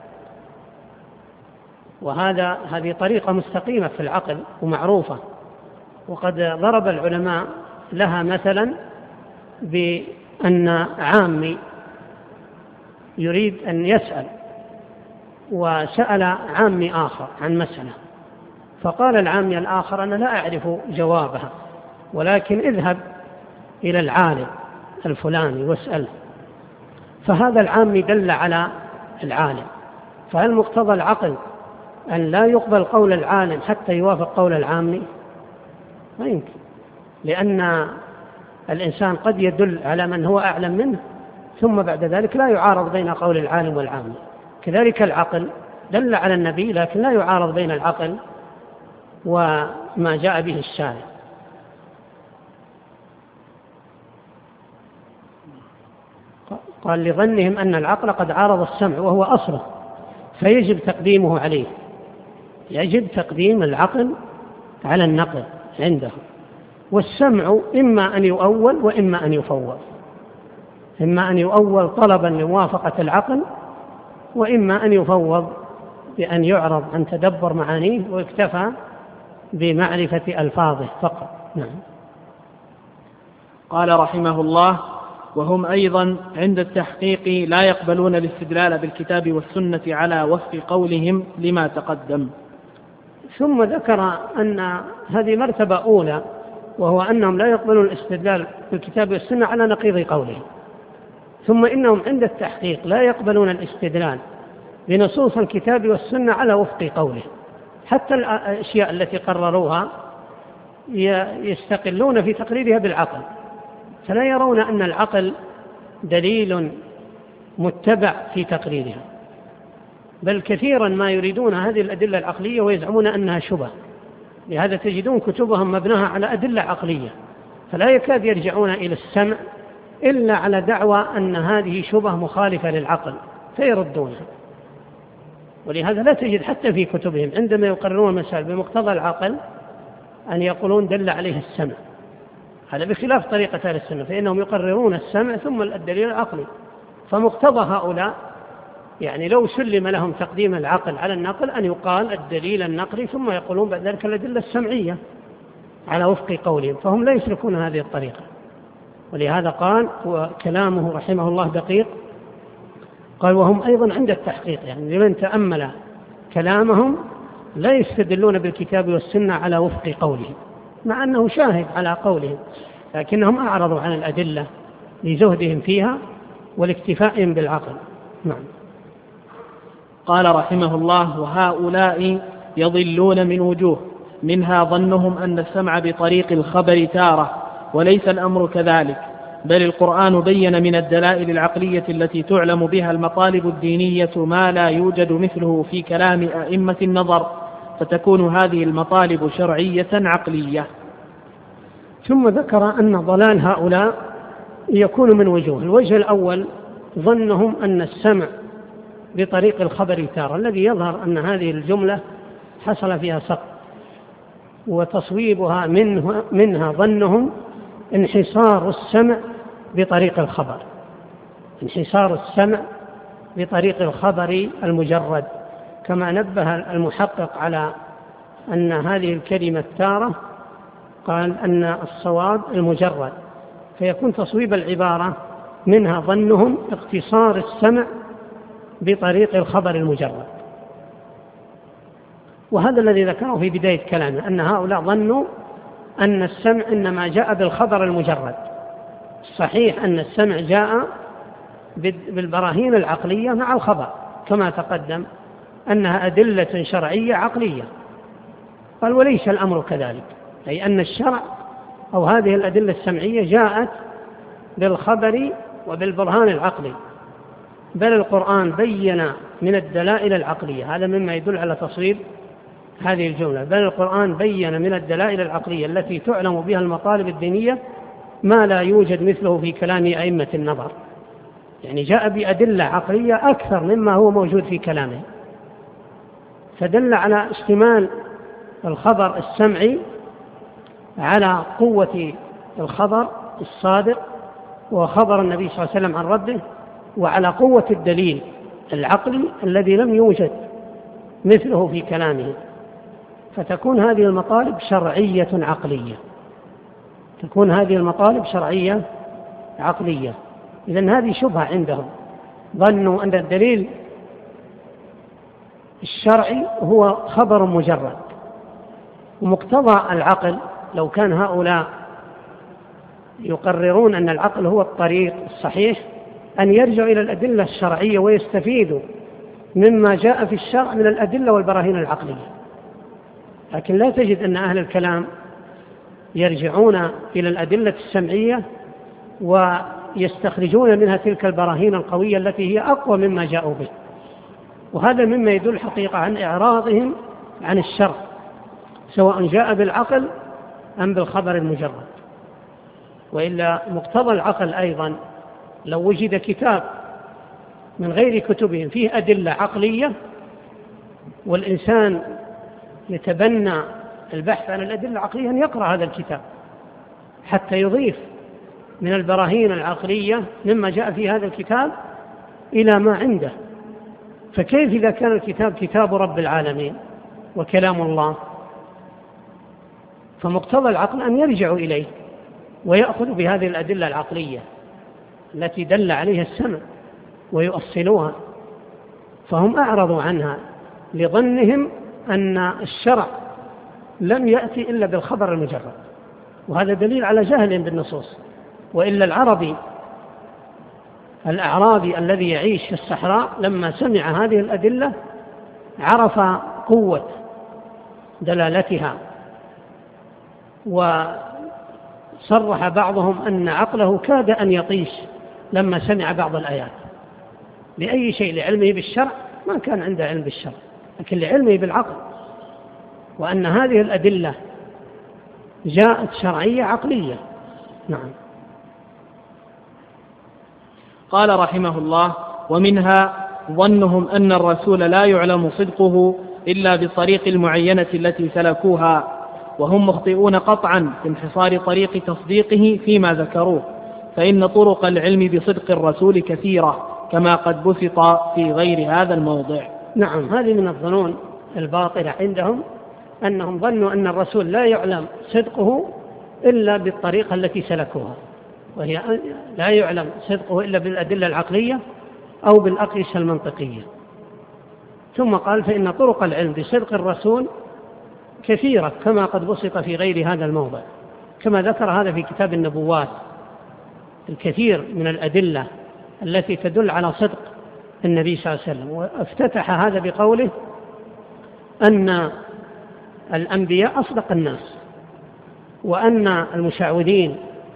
وهذا هذه طريقة مستقيمة في العقل ومعروفة، وقد ضرب العلماء لها مثلا بأن عامي يريد أن يسأل، وسأل عامي آخر عن مسألة، فقال العامي الآخر أنا لا أعرف جوابها، ولكن اذهب إلى العالم الفلاني واسأله. فهذا العامي دل على العالم، فهل مقتضى العقل أن لا يقبل قول العالم حتى يوافق قول العامي؟ ما يمكن، لأن الإنسان قد يدل على من هو أعلم منه ثم بعد ذلك لا يعارض بين قول العالم والعامي. كذلك العقل دل على النبي لكن لا يعارض بين العقل وما جاء به الشارع. قال لظنهم أن العقل قد عارض السمع وهو أصله فيجب تقديمه عليه، يجب تقديم العقل على النقل عنده. والسمع إما أن يؤول وإما أن يفوض، إما أن يؤول طلبا لموافقة العقل، وإما أن يفوض بأن يعرض عن تدبر معانيه ويكتفى بمعرفة ألفاظه فقط. نعم. قال رحمه الله: وهم أيضا عند التحقيق لا يقبلون الاستدلال بالكتاب والسنة على وفق قولهم لما تقدم. ثم ذكر أن هذه مرتبة أولى، وهو أنهم لا يقبلون الاستدلال بالكتاب والسنة على نقيض قولهم، ثم إنهم عند التحقيق لا يقبلون الاستدلال بنصوص الكتاب والسنة على وفق قوله، حتى الأشياء التي قرروها يستقلون في تقريرها بالعقل، فلا يرون أن العقل دليل متبع في تقريرها، بل كثيرا ما يريدون هذه الأدلة العقلية ويزعمون أنها شبه. لهذا تجدون كتبهم مبناها على أدلة عقلية، فلا يكاد يرجعون إلى السمع إلا على دعوى أن هذه شبه مخالفة للعقل فيردونها. ولهذا لا تجد حتى في كتبهم عندما يقررون المسائل بمقتضى العقل أن يقولون دل عليه السمع، هذا بخلاف طريقة أهل السنة، فإنهم يقررون السمع ثم الدليل العقلي. فمقتضى هؤلاء يعني لو سلم لهم تقديم العقل على النقل أن يقال الدليل النقلي ثم يقولون بعد ذلك الأدلة السمعية على وفق قولهم، فهم لا يسلكون هذه الطريقة. ولهذا قال وكلامه رحمه الله دقيق، قال وهم أيضا عند التحقيق، يعني لمن تأمل كلامهم لا يستدلون بالكتاب والسنة على وفق قولهم مع أنه شاهد على قولهم، لكنهم أعرضوا عن الأدلة لزهدهم فيها والاكتفاء بالعقل. نعم. قال رحمه الله وهؤلاء يضلون من وجوه، منها ظنهم أن السمع بطريق الخبر تارة، وليس الأمر كذلك، بل القرآن بين من الدلائل العقلية التي تعلم بها المطالب الدينية ما لا يوجد مثله في كلام أئمة النظر، فتكون هذه المطالب شرعية عقلية. ثم ذكر أن ضلال هؤلاء يكون من وجوه. الوجه الأول ظنهم أن السمع بطريق الخبر تارة، الذي يظهر أن هذه الجملة حصل فيها سقط، وتصويبها منه منها ظنهم انحصار السمع بطريق الخبر، انحصار السمع بطريق الخبر المجرد، كما نبه المحقق على أن هذه الكلمة تارة قال أن الصواب المجرد، فيكون تصويب العبارة منها ظنهم اقتصار السمع بطريق الخبر المجرد. وهذا الذي ذكره في بداية كلامه، أن هؤلاء ظنوا أن السمع إنما جاء بالخبر المجرد. صحيح أن السمع جاء بالبراهين العقلية مع الخبر كما تقدم أنها أدلة شرعية عقلية، قال وليس الأمر كذلك، أي أن الشرع أو هذه الأدلة السمعية جاءت بالخبر وبالبرهان العقلي، بل القرآن بين من الدلائل العقلية، هذا مما يدل على تصويب هذه الجملة، بل القرآن بين من الدلائل العقلية التي تعلم بها المطالب الدينية ما لا يوجد مثله في كلام أئمة النظر، يعني جاء بأدلة عقلية أكثر مما هو موجود في كلامه، فدل على اشتمال الخبر السمعي على قوة الخبر الصادق وخبر النبي صلى الله عليه وسلم عن ربه، وعلى قوة الدليل العقلي الذي لم يوجد مثله في كلامه، فتكون هذه المطالب شرعية عقلية، تكون هذه المطالب شرعية عقلية. إذن هذه شبهة عندهم، ظنوا أن الدليل الشرعي هو خبر مجرد، ومقتضى العقل لو كان هؤلاء يقررون أن العقل هو الطريق الصحيح أن يرجعوا إلى الأدلة الشرعية ويستفيدوا مما جاء في الشرع من الأدلة والبراهين العقلية، لكن لا تجد أن أهل الكلام يرجعون إلى الأدلة السمعية ويستخرجون منها تلك البراهين القوية التي هي أقوى مما جاءوا به، وهذا مما يدل حقيقة عن إعراضهم عن الشرع سواء جاء بالعقل أم بالخبر المجرد. وإلا مقتضى العقل أيضا لو وجد كتاب من غير كتبهم فيه أدلة عقلية والإنسان يتبنى البحث عن الأدلة العقلية أن يقرأ هذا الكتاب حتى يضيف من البراهين العقلية مما جاء في هذا الكتاب إلى ما عنده. فكيف إذا كان الكتاب كتاب رب العالمين وكلام الله؟ فمقتضى العقل أن يرجعوا إليه ويأخذوا بهذه الأدلة العقلية التي دل عليها السمع ويؤصلوها، فهم أعرضوا عنها لظنهم أن الشرع لم يأتي إلا بالخبر المجرد، وهذا دليل على جهلهم بالنصوص. وإلا العربي الأعرابي الذي يعيش في الصحراء لما سمع هذه الأدلة عرف قوة دلالتها، وصرح بعضهم أن عقله كاد أن يطيش لما سمع بعض الآيات. لأي شيء؟ لعلمه بالشرع؟ ما كان عنده علم بالشرع، لكن لعلمه بالعقل، وأن هذه الأدلة جاءت شرعية عقلية. نعم. قال رحمه الله: ومنها ظنهم أن الرسول لا يعلم صدقه إلا بالطريق المعينة التي سلكوها، وهم مخطئون قطعا في انحصار طريق تصديقه فيما ذكروه، فإن طرق العلم بصدق الرسول كثيرة كما قد بسط في غير هذا الموضع. نعم، هذه من الظنون الباطلة عندهم، أنهم ظنوا أن الرسول لا يعلم صدقه إلا بالطريقة التي سلكوها، وهي لا يعلم صدقه إلا بالأدلة العقلية أو بالأقيسة المنطقية. ثم قال: فإن طرق العلم بصدق الرسول كثيرة كما قد بسط في غير هذا الموضع، كما ذكر هذا في كتاب النبوات. الكثير من الأدلة التي تدل على صدق النبي صلى الله عليه وسلم، وافتتح هذا بقوله أن الأنبياء أصدق الناس، وأن المشعوذين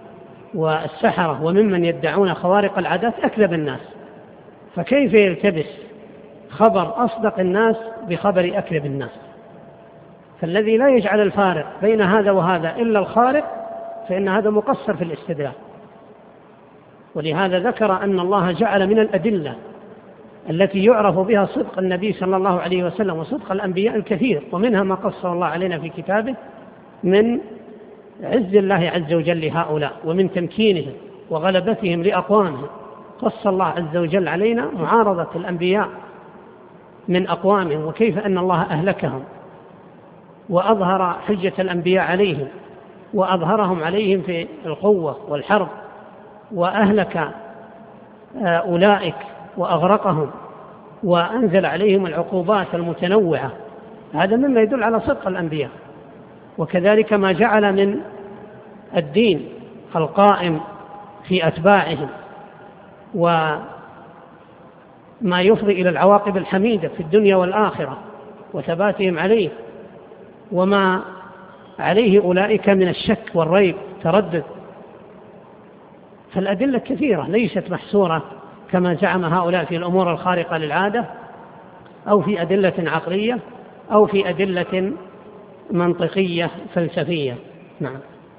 والسحرة وممن يدعون خوارق العادات أكذب الناس، فكيف يلتبس خبر أصدق الناس بخبر أكذب الناس؟ فالذي لا يجعل الفارق بين هذا وهذا إلا الخارق فإن هذا مقصر في الاستدلال. ولهذا ذكر أن الله جعل من الأدلة التي يعرف بها صدق النبي صلى الله عليه وسلم وصدق الأنبياء الكثير، ومنها ما قصر الله علينا في كتابه من عز الله عز وجل لهؤلاء ومن تمكينهم وغلبتهم لأقوامهم. قص الله عز وجل علينا معارضة الأنبياء من أقوامهم، وكيف أن الله أهلكهم وأظهر حجة الأنبياء عليهم وأظهرهم عليهم في القوة والحرب، وأهلك أولئك وأغرقهم وأنزل عليهم العقوبات المتنوعة. هذا مما يدل على صدق الأنبياء. وكذلك ما جعل من الدين القائم في أتباعهم وما يفضي إلى العواقب الحميدة في الدنيا والآخرة وثباتهم عليه، وما عليه أولئك من الشك والريب تردد. فالأدلة كثيرة ليست محصورة كما زعم هؤلاء في الأمور الخارقة للعادة أو في أدلة عقلية أو في أدلة منطقية فلسفية. نعم.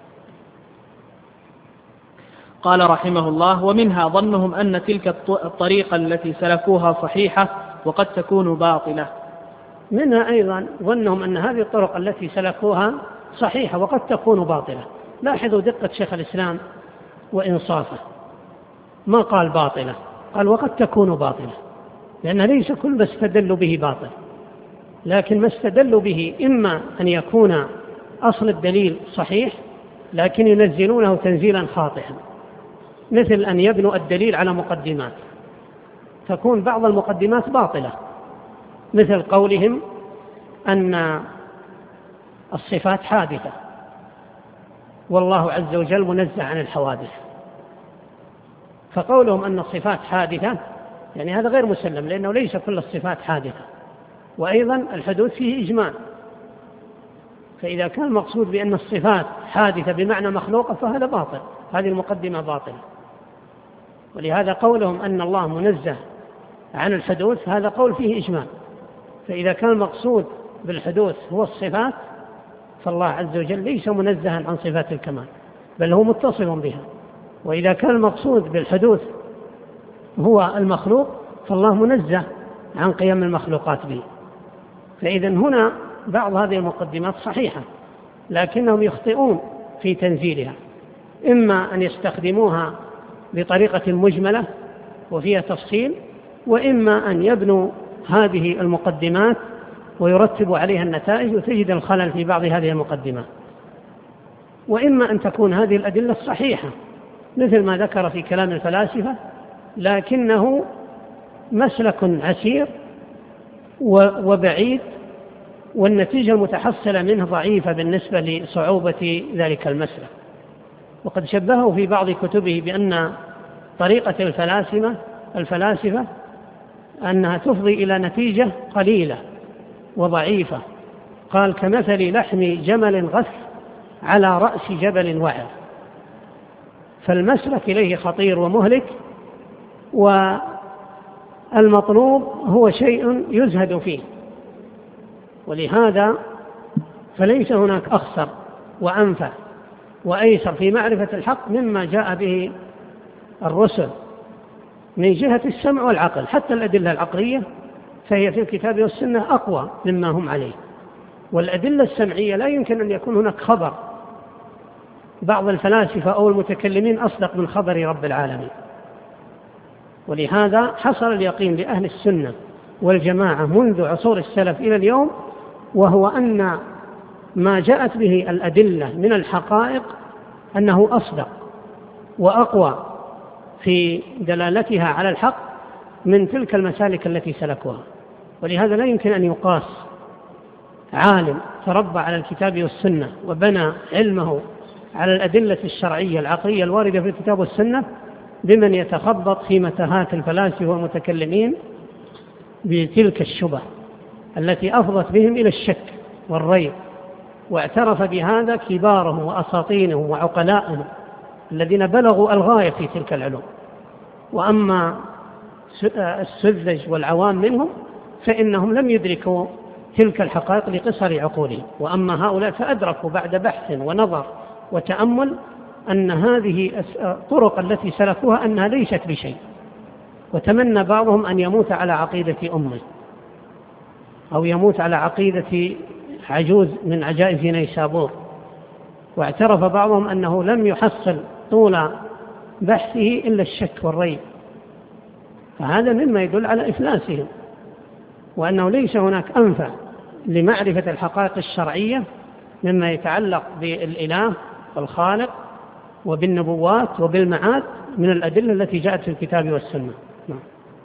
قال رحمه الله: ومنها ظنهم أن تلك الطريقة التي سلكوها صحيحة وقد تكون باطلة. منها أيضا ظنهم أن هذه الطرق التي سلكوها صحيحة وقد تكون باطلة. لاحظوا دقة شيخ الإسلام وإنصافه، ما قال باطلة، قال وقد تكون باطلة، لأن ليس كل ما استدلوا به باطل، لكن ما استدلوا به إما أن يكون أصل الدليل صحيح لكن ينزلونه تنزيلا خاطئا، مثل أن يبنوا الدليل على مقدمات، تكون بعض المقدمات باطلة، مثل قولهم أن الصفات حادثة والله عز وجل منزه عن الحوادث، فقولهم أن الصفات حادثة يعني هذا غير مسلم، لأنه ليس كل الصفات حادثة، وأيضا الحدوث فيه إجمال. فإذا كان المقصود بأن الصفات حادثة بمعنى مخلوقة فهذا باطل، هذه المقدمة باطلة. ولهذا قولهم أن الله منزه عن الحدوث هذا قول فيه إجمال. فإذا كان المقصود بالحدوث هو الصفات فالله عز وجل ليس منزها عن صفات الكمال، بل هو متصف بها. وإذا كان المقصود بالحدوث هو المخلوق فالله منزه عن قيام المخلوقات به. فإذا هنا بعض هذه المقدمات صحيحة لكنهم يخطئون في تنزيلها، إما أن يستخدموها بطريقة مجملة وفيها تفصيل، وإما أن يبنوا هذه المقدمات ويرتبوا عليها النتائج وتجد الخلل في بعض هذه المقدمات، وإما أن تكون هذه الأدلة الصحيحة مثل ما ذكر في كلام الفلاسفة، لكنه مسلك عسير وبعيد، والنتيجة المتحصلة منه ضعيفة بالنسبة لصعوبة ذلك المسلك. وقد شبهه في بعض كتبه بأن طريقة الفلاسفة الفلاسفة أنها تفضي إلى نتيجة قليلة وضعيفة. قال: كمثل لحم جمل غث على رأس جبل وعر. فالمسلك إليه خطير ومهلك، والمطلوب هو شيء يزهد فيه، ولهذا فليس هناك أخسر وأنفع وأيسر في معرفة الحق مما جاء به الرسل من جهة السمع والعقل. حتى الأدلة العقلية فهي في الكتاب والسنة أقوى مما هم عليه، والأدلة السمعية لا يمكن أن يكون هناك خبر بعض الفلاسفة أو المتكلمين أصدق من خبر رب العالمين. ولهذا حصل اليقين لأهل السنة والجماعة منذ عصور السلف إلى اليوم، وهو أن ما جاءت به الأدلة من الحقائق أنه أصدق وأقوى في دلالتها على الحق من تلك المسالك التي سلكوها. ولهذا لا يمكن أن يقاس عالم تربى على الكتاب والسنة وبنى علمه على الأدلة الشرعية العقلية الواردة في الكتاب والسنة بمن يتخبط في متاهات الفلاسفة والمتكلمين بتلك الشبه التي أفضت بهم إلى الشك والريب. واعترف بهذا كبارهم وأساطينهم وعقلاءهم الذين بلغوا الغاية في تلك العلوم. وأما السذج والعوام منهم فإنهم لم يدركوا تلك الحقائق لقصر عقولهم. وأما هؤلاء فأدركوا بعد بحث ونظر وتأمل أن هذه الطرق التي سلكوها أنها ليست بشيء، وتمنى بعضهم أن يموت على عقيدة أمه أو يموت على عقيدة عجوز من عجائز نيسابور. واعترف بعضهم أنه لم يحصل طول بحثه إلا الشك والريب، فهذا مما يدل على إفلاسهم، وأنه ليس هناك أنفع لمعرفة الحقائق الشرعية مما يتعلق بالإله والخالق وبالنبوات وبالمعاد من الأدلة التي جاءت في الكتاب والسنة. نعم.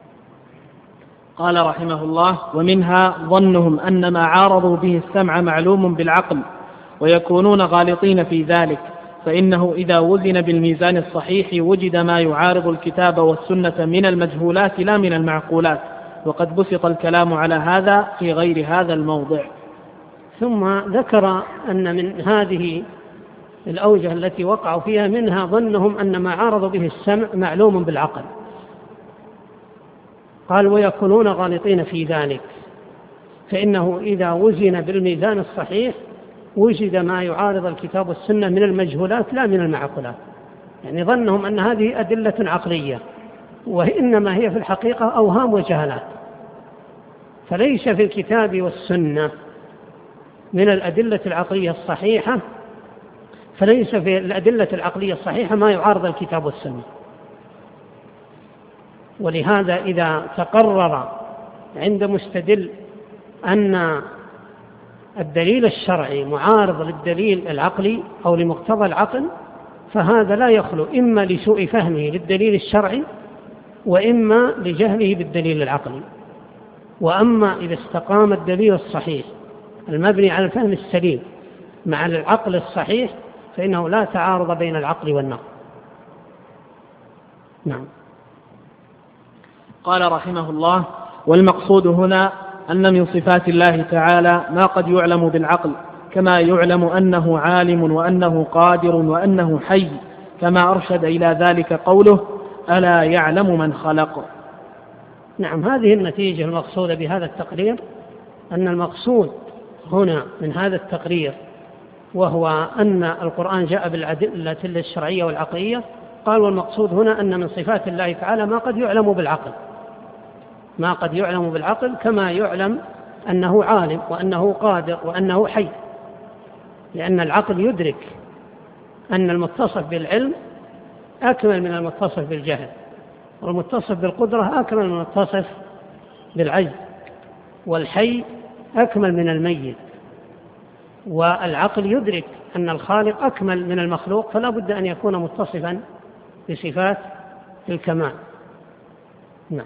قال رحمه الله: ومنها ظنهم أن ما عارضوا به السمع معلوم بالعقل، ويكونون غالطين في ذلك، فإنه إذا وزن بالميزان الصحيح وجد ما يعارض الكتاب والسنة من المجهولات لا من المعقولات، وقد بسط الكلام على هذا في غير هذا الموضع. ثم ذكر أن من هذه الأوجه التي وقعوا فيها منها ظنهم أن ما عارض به السمع معلوم بالعقل. قال: ويكونون غالطين في ذلك، فإنه إذا وزن بالميزان الصحيح وجد ما يعارض الكتاب والسنة من المجهولات لا من المعقولات. يعني ظنهم أن هذه أدلة عقلية، وإنما هي في الحقيقة أوهام وجهالات، فليس في الكتاب والسنة من الأدلة العقلية الصحيحة فليس في الأدلة العقلية الصحيحة ما يعارض الكتاب والسنة. ولهذا إذا تقرر عند مستدل أن الدليل الشرعي معارض للدليل العقلي أو لمقتضى العقل، فهذا لا يخلو إما لسوء فهمه للدليل الشرعي وإما لجهله بالدليل العقلي. وأما إذا استقام الدليل الصحيح المبني على الفهم السليم مع العقل الصحيح فإنه لا تعارض بين العقل والنقل. نعم. قال رحمه الله: والمقصود هنا أن من صفات الله تعالى ما قد يعلم بالعقل، كما يعلم أنه عالم وأنه قادر وأنه حي، كما أرشد إلى ذلك قوله: ألا يعلم من خلق. نعم. هذه النتيجة المقصودة بهذا التقرير، أن المقصود هنا من هذا التقرير وهو أن القرآن جاء بالأدلة الشرعية والعقلية. قال: والمقصود هنا أن من صفات الله تعالى ما قد يعلم بالعقل، ما قد يعلم بالعقل كما يعلم أنه عالم وأنه قادر وأنه حي، لأن العقل يدرك أن المتصف بالعلم أكمل من المتصف بالجهل، والمتصف بالقدرة أكمل من المتصف بالعجز، والحي أكمل من الميت. والعقل يدرك أن الخالق أكمل من المخلوق، فلا بد أن يكون متصفا بصفات الكمال. نعم.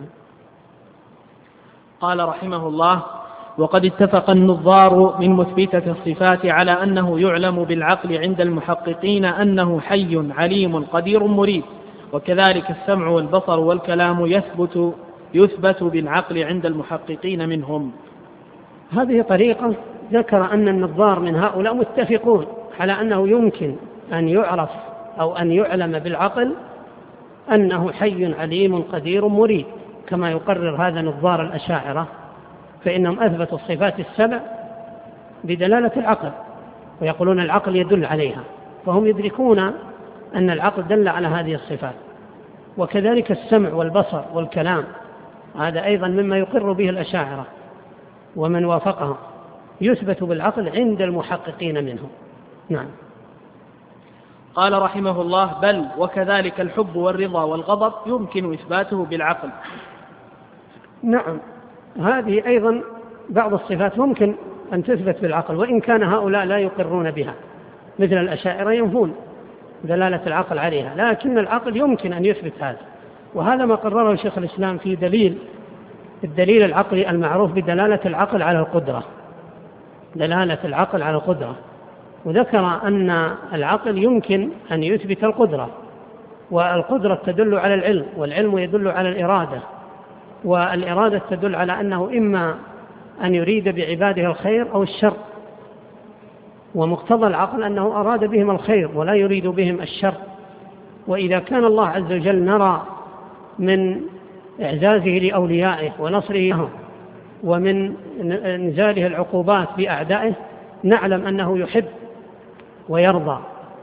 قال رحمه الله: وقد اتفق النظار من مثبتة الصفات على أنه يعلم بالعقل عند المحققين أنه حي عليم قدير مريد، وكذلك السمع والبصر والكلام يثبت يثبت بالعقل عند المحققين منهم. هذه طريقة ذكر أن النظار من هؤلاء متفقون على أنه يمكن أن يعرف أو أن يعلم بالعقل أنه حي عليم قدير مريد، كما يقرر هذا نظار الأشاعرة، فإنهم أثبتوا الصفات السبع بدلالة العقل، ويقولون العقل يدل عليها، فهم يدركون أن العقل دل على هذه الصفات. وكذلك السمع والبصر والكلام، هذا أيضا مما يقر به الأشاعرة ومن وافقهم، يثبت بالعقل عند المحققين منهم. نعم. قال رحمه الله: بل وكذلك الحب والرضا والغضب يمكن إثباته بالعقل. نعم، هذه أيضا بعض الصفات ممكن أن تثبت بالعقل، وإن كان هؤلاء لا يقرون بها، مثل الأشاعرة ينفون دلالة العقل عليها، لكن العقل يمكن أن يثبت هذا، وهذا ما قرره شيخ الإسلام في دليل الدليل العقلي المعروف بدلالة العقل على القدرة، دلالة العقل على القدرة، وذكر أن العقل يمكن أن يثبت القدرة، والقدرة تدل على العلم، والعلم يدل على الإرادة، والإرادة تدل على أنه إما أن يريد بعباده الخير أو الشر، ومقتضى العقل أنه أراد بهم الخير ولا يريد بهم الشر. وإذا كان الله عز وجل نرى من إعزازه لأوليائه ونصره لهم ومن نزاله العقوبات بأعدائه، نعلم أنه يحب ويرضى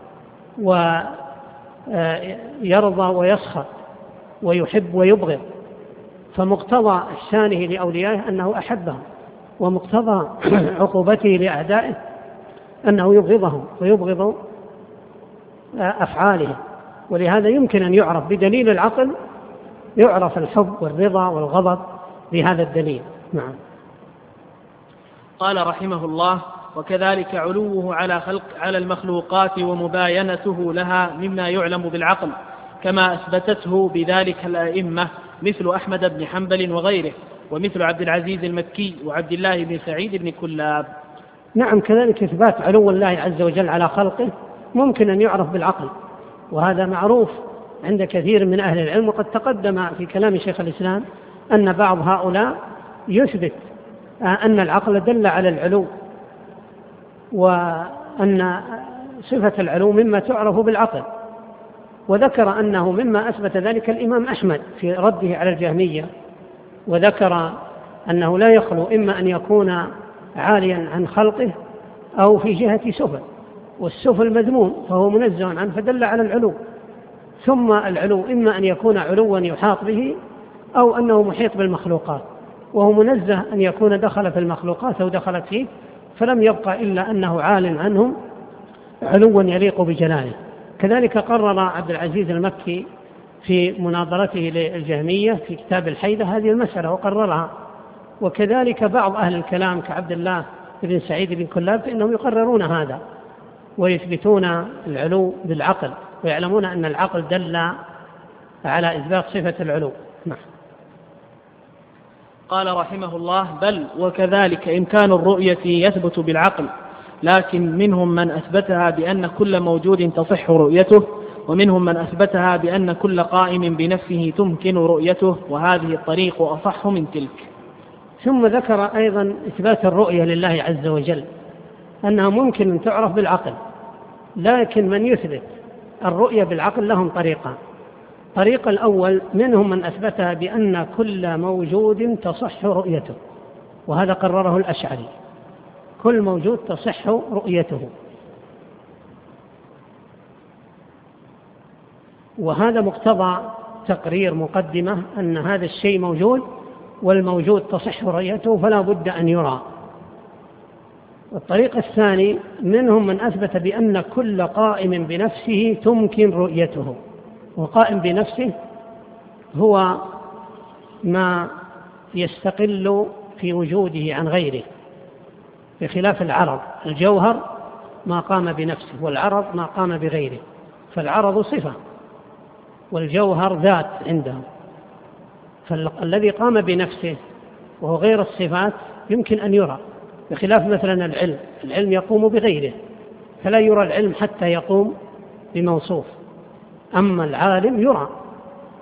ويرضى ويسخط ويحب ويبغض، فمقتضى إحسانه لأوليائه أنه أحبهم، ومقتضى عقوبته لأعدائه أنه يبغضهم ويبغض أفعالهم. ولهذا يمكن أن يعرف بدليل العقل، يعرف الحب والرضا والغضب بهذا الدليل. نعم. قال رحمه الله: وكذلك علوه على خلق على المخلوقات ومباينته لها مما يعلم بالعقل، كما أثبتته بذلك الأئمة مثل أحمد بن حنبل وغيره، ومثل عبد العزيز المكي وعبد الله بن سعيد بن كلاب. نعم، كذلك إثبات علو الله عز وجل على خلقه ممكن أن يعرف بالعقل، وهذا معروف عند كثير من أهل العلم، وقد تقدم في كلام شيخ الإسلام أن بعض هؤلاء يثبت أن العقل دل على العلو، وأن صفة العلو مما تعرف بالعقل، وذكر أنه مما أثبت ذلك الإمام أحمد في رده على الجهمية، وذكر أنه لا يخلو إما أن يكون عاليا عن خلقه أو في جهة سفل، والسفل مذموم فهو منزه عنه فدل على العلو. ثم العلو إما أن يكون علوا يحاط به أو أنه محيط بالمخلوقات، وهو منزه أن يكون دخل في المخلوقات أو دخلت فيه، فلم يبقى إلا أنه عال عنهم علوا يليق بجلاله. كذلك قرر عبد العزيز المكي في مناظرته للجهمية في كتاب الحيدة هذه المسألة وقررها، وكذلك بعض أهل الكلام كعبد الله بن سعيد بن كلاب فإنهم يقررون هذا ويثبتون العلو بالعقل، ويعلمون أن العقل دل على إثبات صفة العلو. نعم. قال رحمه الله: بل وكذلك إمكان الرؤية يثبت بالعقل، لكن منهم من أثبتها بأن كل موجود تصح رؤيته، ومنهم من أثبتها بأن كل قائم بنفسه تمكن رؤيته، وهذه الطريق أصح من تلك. ثم ذكر أيضا إثبات الرؤية لله عز وجل أنها ممكن أن تعرف بالعقل، لكن من يثبت الرؤية بالعقل لهم طريقان. الطريق الأول منهم من أثبتها بأن كل موجود تصح رؤيته، وهذا قرره الأشعري، كل موجود تصح رؤيته، وهذا مقتضى تقرير مقدمة أن هذا الشيء موجود والموجود تصح رؤيته فلا بد أن يرى. الطريق الثاني منهم من أثبت بأن كل قائم بنفسه تمكن رؤيته، وقائم بنفسه هو ما يستقل في وجوده عن غيره، بخلاف العرض. الجوهر ما قام بنفسه، والعرض ما قام بغيره، فالعرض صفة والجوهر ذات عنده، فالذي قام بنفسه وهو غير الصفات يمكن أن يرى، بخلاف مثلا العلم، العلم يقوم بغيره فلا يرى العلم حتى يقوم بموصوف، أما العالم يرى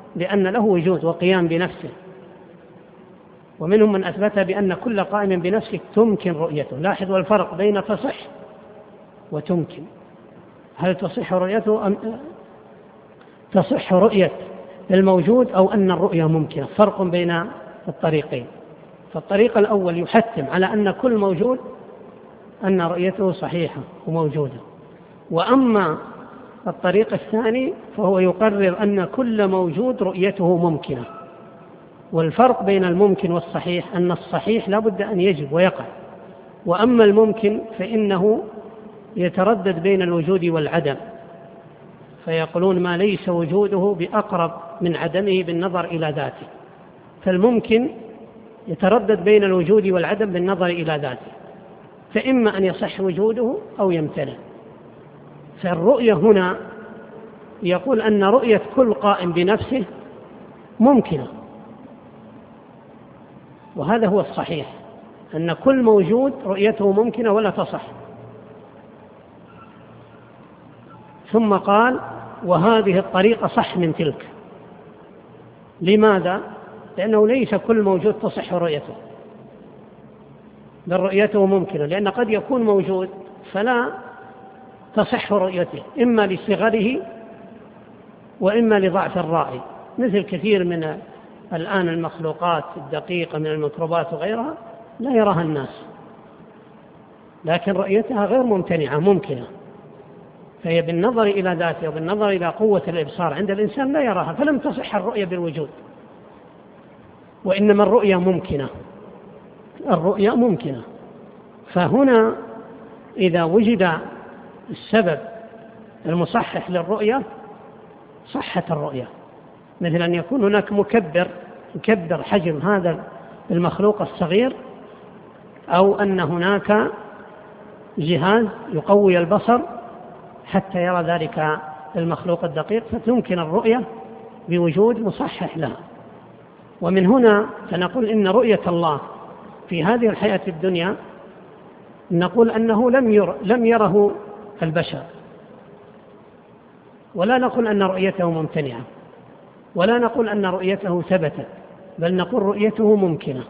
بأن له وجود وقيام بنفسه، ومنهم من أثبت بأن كل قائم بنفسه تمكن رؤيته. لاحظوا الفرق بين تصح وتمكن. هل تصح رؤيته أم تصح رؤية الموجود أو أن الرؤية ممكنة؟ فرق بين الطريقين. فالطريق الأول يحتم على أن كل موجود أن رؤيته صحيحة وموجودة، وأما الطريق الثاني فهو يقرر أن كل موجود رؤيته ممكنة. والفرق بين الممكن والصحيح أن الصحيح لا بد أن يجب ويقع، وأما الممكن فإنه يتردد بين الوجود والعدم، فيقولون ما ليس وجوده بأقرب من عدمه بالنظر إلى ذاته. فالممكن يتردد بين الوجود والعدم بالنظر إلى ذاته، فإما أن يصح وجوده أو يمتنع. فالرؤية هنا يقول أن رؤية كل قائم بنفسه ممكنة، وهذا هو الصحيح، أن كل موجود رؤيته ممكنة ولا تصح. ثم قال وهذه الطريقة صح من تلك. لماذا؟ لأنه ليس كل موجود تصح رؤيته، بل رؤيته ممكنة، لأن قد يكون موجود فلا تصح رؤيته، إما لصغره وإما لضعف الرائي، مثل كثير من الآن المخلوقات الدقيقة من الميكروبات وغيرها لا يراها الناس، لكن رؤيتها غير ممتنعة ممكنة، فهي بالنظر إلى ذاتها وبالنظر إلى قوة الإبصار عند الإنسان لا يراها، فلم تصح الرؤية بالوجود. وإنما الرؤية ممكنة، الرؤية ممكنة. فهنا إذا وجد السبب المصحح للرؤية صحت الرؤية، مثل أن يكون هناك مكبر يكبر حجم هذا المخلوق الصغير، أو أن هناك جهاز يقوي البصر حتى يرى ذلك المخلوق الدقيق، فتمكن الرؤية بوجود مصحح لها. ومن هنا فنقول إن رؤية الله في هذه الحياة الدنيا نقول أنه لم ير لم يره البشر، ولا نقول أن رؤيته ممتنعة، ولا نقول أن رؤيته ثبتت، بل نقول رؤيته ممكنة.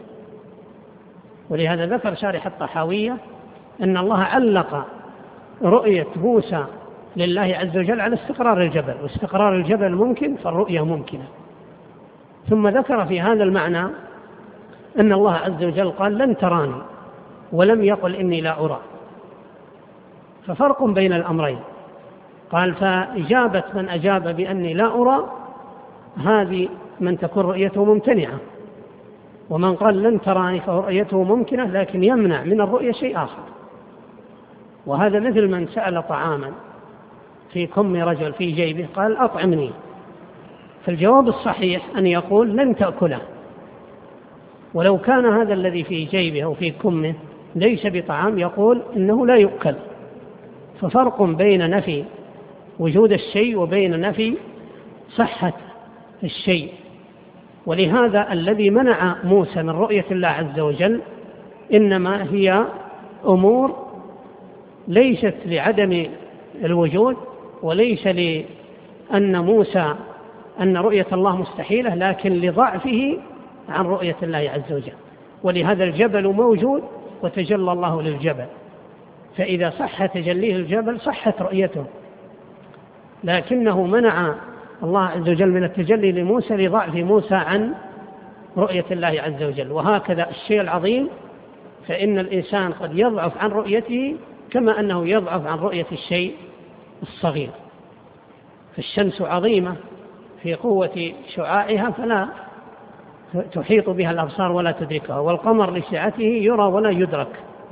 ولهذا ذكر شارح الطحاوية أن الله علق رؤية موسى لله عز وجل على استقرار الجبل، واستقرار الجبل ممكن فالرؤية ممكنة. ثم ذكر في هذا المعنى أن الله عز وجل قال لن تراني، ولم يقل إني لا أرى، ففرق بين الأمرين. قال فإجابة من أجاب بأني لا أرى هذه من تكون رؤيته ممتنعة، ومن قال لن تراني فرؤيته ممكنة لكن يمنع من الرؤية شيء آخر. وهذا مثل من سأل طعاما في كم رجل في جيبه قال أطعمني، فالجواب الصحيح أن يقول لن تأكله، ولو كان هذا الذي في جيبه أو في كمه ليس بطعام يقول إنه لا يؤكل. ففرق بين نفي وجود الشيء وبين نفي صحة الشيء. ولهذا الذي منع موسى من رؤية الله عز وجل إنما هي أمور ليست لعدم الوجود، وليس لأن موسى أن رؤية الله مستحيلة، لكن لضعفه عن رؤية الله عز وجل. ولهذا الجبل موجود وتجلى الله للجبل، فإذا صح تجليه الجبل صحت رؤيته، لكنه منع الله عز وجل من التجلي لموسى لضعف موسى عن رؤية الله عز وجل. وهكذا الشيء العظيم فإن الإنسان قد يضعف عن رؤيته كما أنه يضعف عن رؤية الشيء الصغير. فالشمس عظيمة في قوة شعاعها فلا تحيط بها الأبصار ولا تدركها، والقمر لسعته يرى ولا يدرك،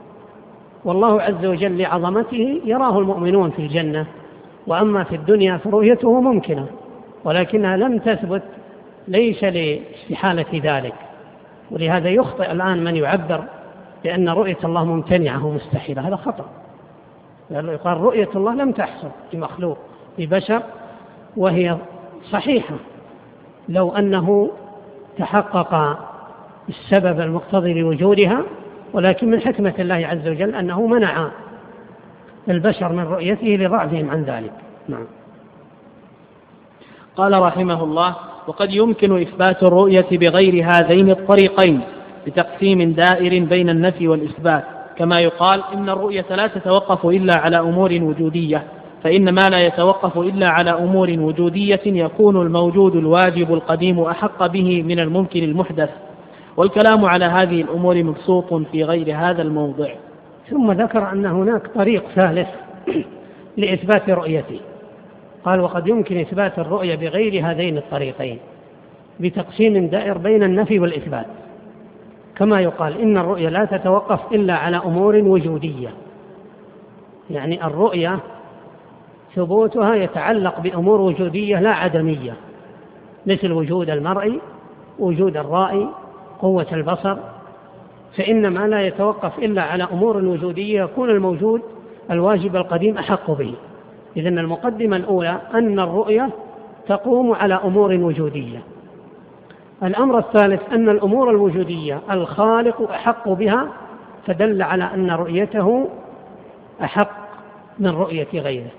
والله عز وجل لعظمته يراه المؤمنون في الجنة، وأما في الدنيا فرؤيته ممكنة ولكنها لم تثبت، ليس لاستحالة ذلك. ولهذا يخطئ الآن من يعبر بأن رؤية الله ممتنعة ومستحيلة، هذا خطأ. يقال رؤية الله لم تحصل لمخلوق لبشر، وهي صحيحة لو أنه تحقق السبب المقتضي لوجودها، ولكن من حكمة الله عز وجل أنه منع البشر من رؤيته لضعفهم عن ذلك. نعم. قال رحمه الله وقد يمكن إثبات الرؤية بغير هذين الطريقين بتقسيم دائر بين النفي والإثبات، كما يقال إن الرؤية لا تتوقف إلا على أمور وجودية، فإن ما لا يتوقف إلا على أمور وجودية يكون الموجود الواجب القديم أحق به من الممكن المحدث، والكلام على هذه الأمور مبسوط في غير هذا الموضع. ثم ذكر أن هناك طريق ثالث لإثبات رؤيته، قال وقد يمكن إثبات الرؤية بغير هذين الطريقين بتقسيم دائر بين النفي والإثبات، كما يقال إن الرؤية لا تتوقف إلا على أمور وجودية، يعني الرؤية ثبوتها يتعلق بأمور وجودية لا عدمية، مثل وجود المرء، وجود الرائي، قوة البصر، فإن ما لا يتوقف إلا على أمور وجودية يكون الموجود الواجب القديم أحق به. إذن المقدمة الأولى أن الرؤية تقوم على أمور وجودية. الأمر الثالث أن الأمور الوجودية الخالق أحق بها، فدل على أن رؤيته أحق من رؤية غيره.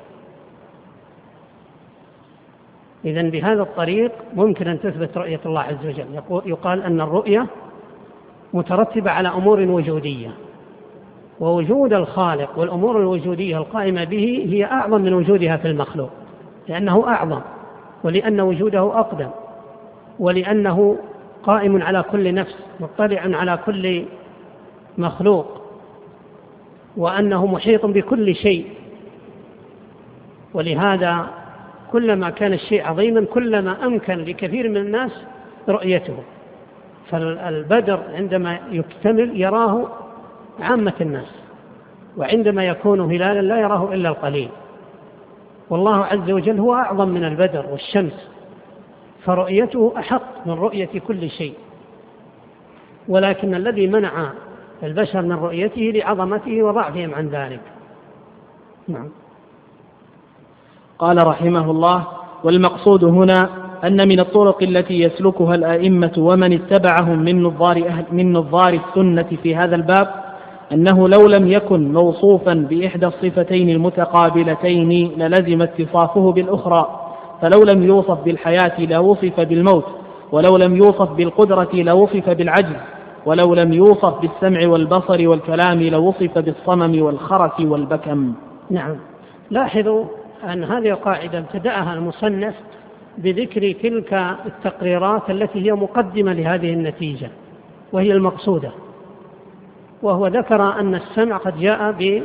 إذن بهذا الطريق ممكن أن تثبت رؤية الله عز وجل. يقال أن الرؤية مترتبة على أمور وجودية، ووجود الخالق والأمور الوجودية القائمة به هي أعظم من وجودها في المخلوق، لأنه أعظم، ولأن وجوده أقدم، ولأنه قائم على كل نفس، مطلع على كل مخلوق، وأنه محيط بكل شيء. ولهذا كلما كان الشيء عظيما كلما أمكن لكثير من الناس رؤيته. فالبدر عندما يكتمل يراه عامة الناس، وعندما يكون هلالا لا يراه إلا القليل. والله عز وجل هو أعظم من البدر والشمس، فرؤيته أحق من رؤية كل شيء، ولكن الذي منع البشر من رؤيته لعظمته وضعفهم عن ذلك. نعم. قال رحمه الله: والمقصود هنا أن من الطرق التي يسلكها الأئمة ومن اتبعهم من نظار, أهل من نظار السنة في هذا الباب أنه لو لم يكن موصوفا بإحدى الصفتين المتقابلتين للزم اتصافه بالأخرى، فلو لم يوصف بالحياة لوصف بالموت، ولو لم يوصف بالقدرة لوصف بالعجز، ولو لم يوصف بالسمع والبصر والكلام لوصف بالصمم والخرس والبكم. نعم. لاحظوا أن هذه القاعدة ابتدأها المصنف بذكر تلك التقريرات التي هي مقدمة لهذه النتيجة وهي المقصودة، وهو ذكر أن السمع قد جاء بأن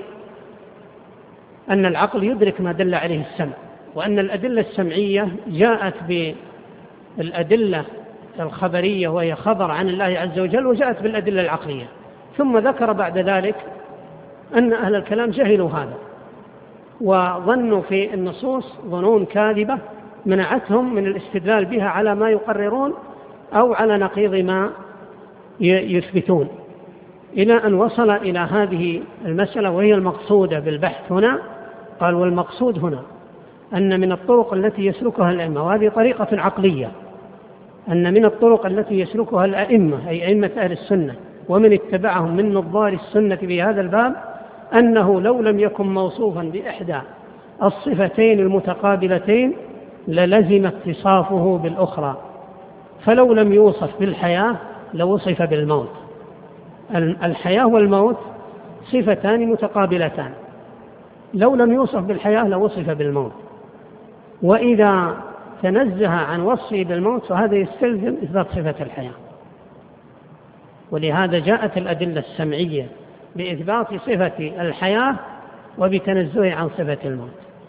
العقل يدرك ما دل عليه السمع، وأن الأدلة السمعية جاءت بالأدلة الخبرية وهي خبر عن الله عز وجل، وجاءت بالأدلة العقلية. ثم ذكر بعد ذلك أن أهل الكلام جهلوا هذا وظنوا في النصوص ظنون كاذبة منعتهم من الاستدلال بها على ما يقررون أو على نقيض ما يثبتون، إلى أن وصل إلى هذه المسألة وهي المقصودة بالبحث هنا. قال: والمقصود هنا أن من الطرق التي يسلكها الأئمة، وهذه طريقة عقلية، أن من الطرق التي يسلكها الأئمة أي أئمة أهل السنة ومن اتبعهم من نظار السنة في هذا الباب أنه لو لم يكن موصوفا بإحدى الصفتين المتقابلتين للزم اتصافه بالأخرى، فلو لم يوصف بالحياة لوصف بالموت. الحياة والموت صفتان متقابلتان، لو لم يوصف بالحياة لوصف بالموت، وإذا تنزه عن وصفه بالموت فهذا يستلزم إثبات صفة الحياة. ولهذا جاءت الأدلة السمعية بإثبات صفة الحياة وبتنزه عن صفة الموت.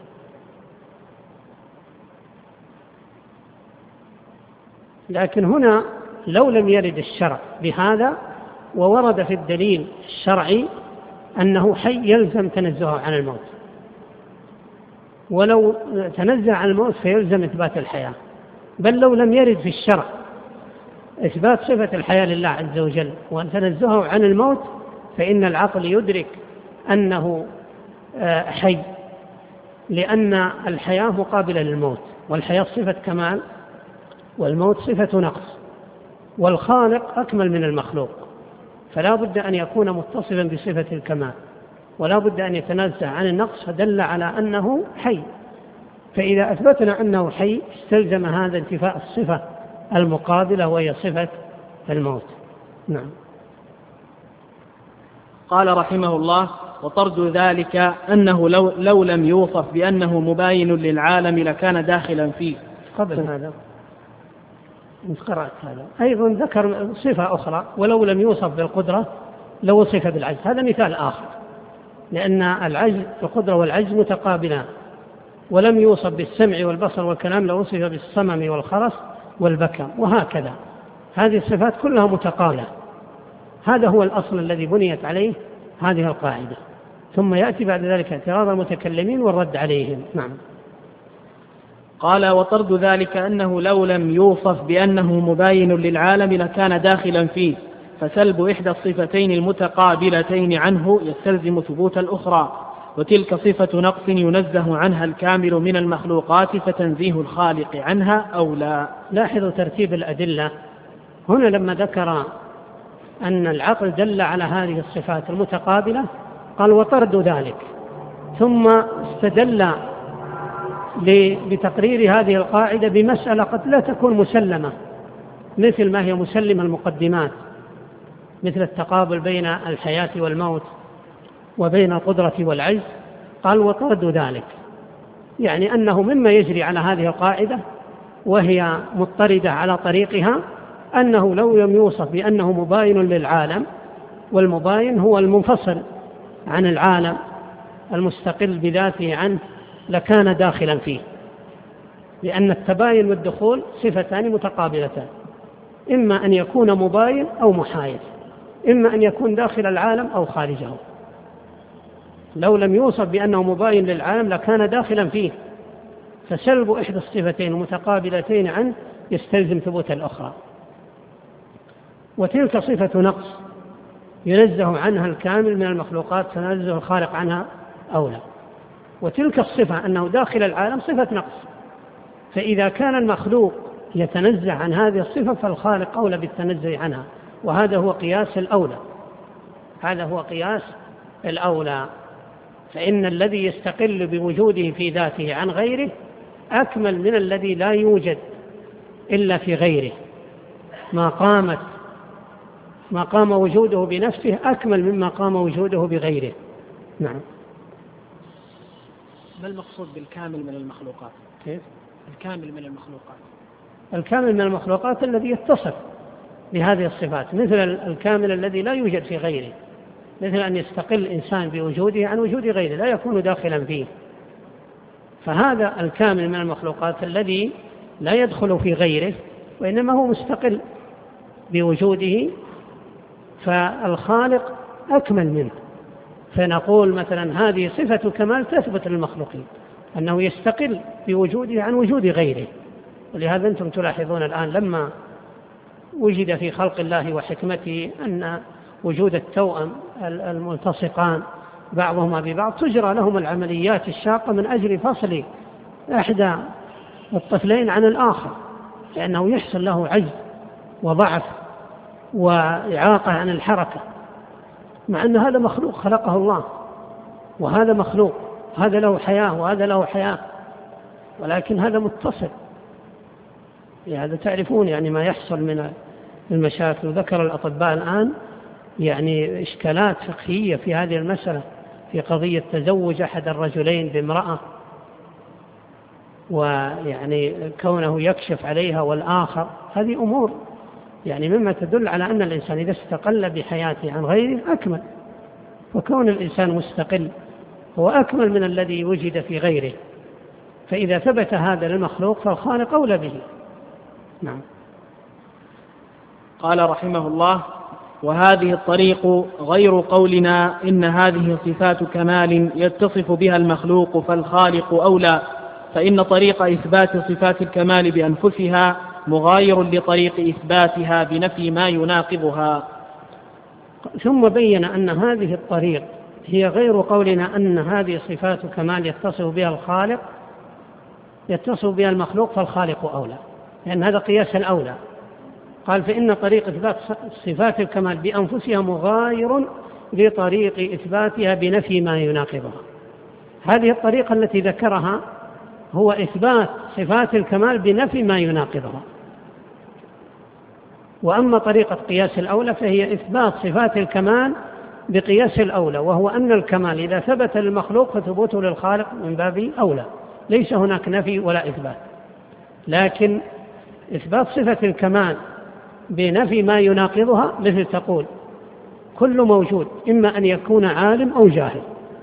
لكن هنا لو لم يرد الشرع بهذا وورد في الدليل الشرعي أنه حي يلزم تنزهه عن الموت، ولو تنزه عن الموت فيلزم إثبات الحياة. بل لو لم يرد في الشرع إثبات صفة الحياة لله عز وجل وأن تنزهه عن الموت، فإن العقل يدرك أنه حي، لأن الحياة مقابلة للموت، والحياة صفة كمال والموت صفة نقص، والخالق أكمل من المخلوق، فلا بد أن يكون متصفا بصفة الكمال ولا بد أن يتنزه عن النقص، فدل على أنه حي. فإذا أثبتنا أنه حي استلزم هذا انتفاء الصفة المقابلة وهي صفة الموت. نعم. قال رحمه الله: وطرد ذلك أنه لو, لو لم يوصف بأنه مباين للعالم لكان داخلا فيه. قبل هذا قرأت هذا أيضا ذكر صفة أخرى: ولو لم يوصف بالقدرة لو وصف بالعجز. هذا مثال آخر، لأن العجز القدرة والعجز متقابلان، ولم يوصف بالسمع والبصر والكلام لو وصف بالصمم والخرس والبكم، وهكذا. هذه الصفات كلها متقابلة. هذا هو الأصل الذي بنيت عليه هذه القاعدة، ثم يأتي بعد ذلك اعتراض المتكلمين والرد عليهم. نعم. قال: وطرد ذلك أنه لو لم يوصف بأنه مباين للعالم لكان داخلا فيه، فسلب إحدى الصفتين المتقابلتين عنه يستلزم ثبوت الأخرى، وتلك صفة نقص ينزه عنها الكامل من المخلوقات، فتنزيه الخالق عنها أولى. لاحظوا ترتيب الأدلة هنا، لما ذكر أن العقل دل على هذه الصفات المتقابلة قال: وطرد ذلك، ثم استدل بتقرير هذه القاعدة بمسألة قد لا تكون مسلمة، مثل ما هي مسلمة المقدمات، مثل التقابل بين الحياة والموت وبين القدرة والعجز. قال: وطرد ذلك، يعني أنه مما يجري على هذه القاعدة وهي مضطردة على طريقها أنه لو لم يوصف بأنه مباين للعالم، والمباين هو المنفصل عن العالم المستقل بذاته عنه، لكان داخلا فيه، لأن التباين والدخول صفتان متقابلتان، إما أن يكون مباين أو محايد، إما أن يكون داخل العالم أو خارجه. لو لم يوصف بأنه مباين للعالم لكان داخلا فيه، فسلب إحدى الصفتين المتقابلتين عنه يستلزم ثبوت الأخرى. وتلك صفة نقص ينزه عنها الكامل من المخلوقات، فنزه الخالق عنها أولى. وتلك الصفة أنه داخل العالم صفة نقص، فإذا كان المخلوق يتنزه عن هذه الصفة فالخالق أولى بالتنزه عنها، وهذا هو قياس الأولى. هذا هو قياس الأولى، فإن الذي يستقل بوجوده في ذاته عن غيره أكمل من الذي لا يوجد إلا في غيره. ما قامت ما قام وجوده بنفسه أكمل مما قام وجوده بغيره. نعم. ما المقصود بالكامل من المخلوقات؟ كيف؟ الكامل من المخلوقات الكامل من المخلوقات الذي يتصف بهذه الصفات، مثل الكامل الذي لا يوجد في غيره، مثل أن يستقل إنسان بوجوده عن وجود غيره، لا يكون داخلا فيه. فهذا الكامل من المخلوقات الذي لا يدخل في غيره وإنما هو مستقل بوجوده، فالخالق أكمل منه. فنقول مثلا هذه صفة كمال تثبت للمخلوقين، أنه يستقل بوجوده عن وجود غيره. ولهذا أنتم تلاحظون الآن لما وجد في خلق الله وحكمته أن وجود التوأم الملتصقان بعضهما ببعض تجرى لهم العمليات الشاقة من أجل فصل إحدى الطفلين عن الآخر، لأنه يحصل له عجز وضعف وإعاقة عن الحركة، مع أن هذا مخلوق خلقه الله، وهذا مخلوق، هذا له حياة وهذا له حياة، ولكن هذا متصل. لهذا تعرفون يعني ما يحصل من المشاكل. ذكر الأطباء الآن يعني إشكالات فقهية في هذه المسألة، في قضية تزوج أحد الرجلين بامرأة، ويعني كونه يكشف عليها والآخر، هذه أمور يعني مما تدل على أن الإنسان إذا استقل بحياته عن غيره أكمل، وكون الإنسان مستقل هو أكمل من الذي وجد في غيره. فإذا ثبت هذا للمخلوق فالخالق أولى به. نعم. قال رحمه الله: وهذه الطريق غير قولنا إن هذه صفات كمال يتصف بها المخلوق فالخالق أولى، فإن طريق إثبات صفات الكمال بأنفسها مغاير لطريق إثباتها بنفي ما يناقضها. ثم بين أن هذه الطريق هي غير قولنا أن هذه صفات كمال يتصف بها الخالق يتصف بها المخلوق فالخالق أولى، لأن هذا قياس الأولى. قال: فإن طريق إثبات صفات الكمال بأنفسها مغاير لطريق إثباتها بنفي ما يناقضها. هذه الطريقة التي ذكرها هو إثبات صفات الكمال بنفي ما يناقضها. وأما طريقة قياس الأولى فهي إثبات صفات الكمال بقياس الأولى، وهو أن الكمال إذا ثبت للمخلوق فثبوته للخالق من باب أولى، ليس هناك نفي ولا إثبات. لكن إثبات صفة الكمال بنفي ما يناقضها، مثل تقول كل موجود إما أن يكون عالم أو جاهل،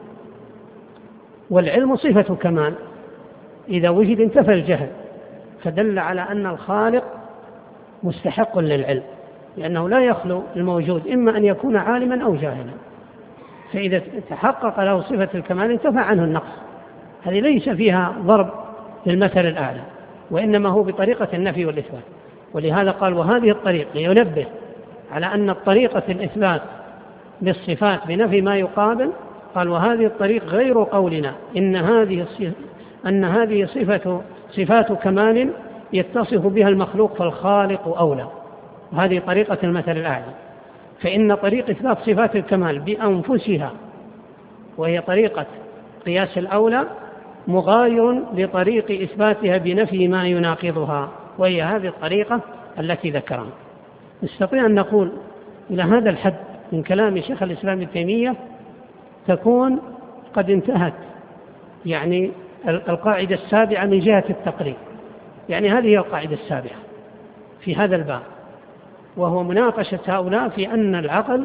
والعلم صفة كمال، إذا وجد انتفى الجهل، فدل على أن الخالق مستحق للعلم، لأنه لا يخلو الموجود إما أن يكون عالما أو جاهلا، فإذا تحقق له صفة الكمال انتفى عنه النقص. هذه ليس فيها ضرب للمثل الأعلى، وإنما هو بطريقة النفي والإثبات. ولهذا قال وهذه الطريقة، لينبه على أن الطريقة الإثبات للصفات بنفي ما يقابل، قال وهذه الطريق غير قولنا إن هذه أن هذه صفة صفات كمال يتصف بها المخلوق فالخالق أولى، وهذه طريقة المثل الأعلى. فإن طريق إثبات صفات الكمال بأنفسها، وهي طريقة قياس الأولى، مغاير لطريق إثباتها بنفي ما يناقضها، وهي هذه الطريقة التي ذكرها. نستطيع أن نقول إلى هذا الحد من كلام شيخ الإسلام ابن تيمية تكون قد انتهت يعني القاعدة السابعة من جهة التقريب. يعني هذه هي القاعدة السابعة في هذا الباب، وهو مناقشة هؤلاء في أن العقل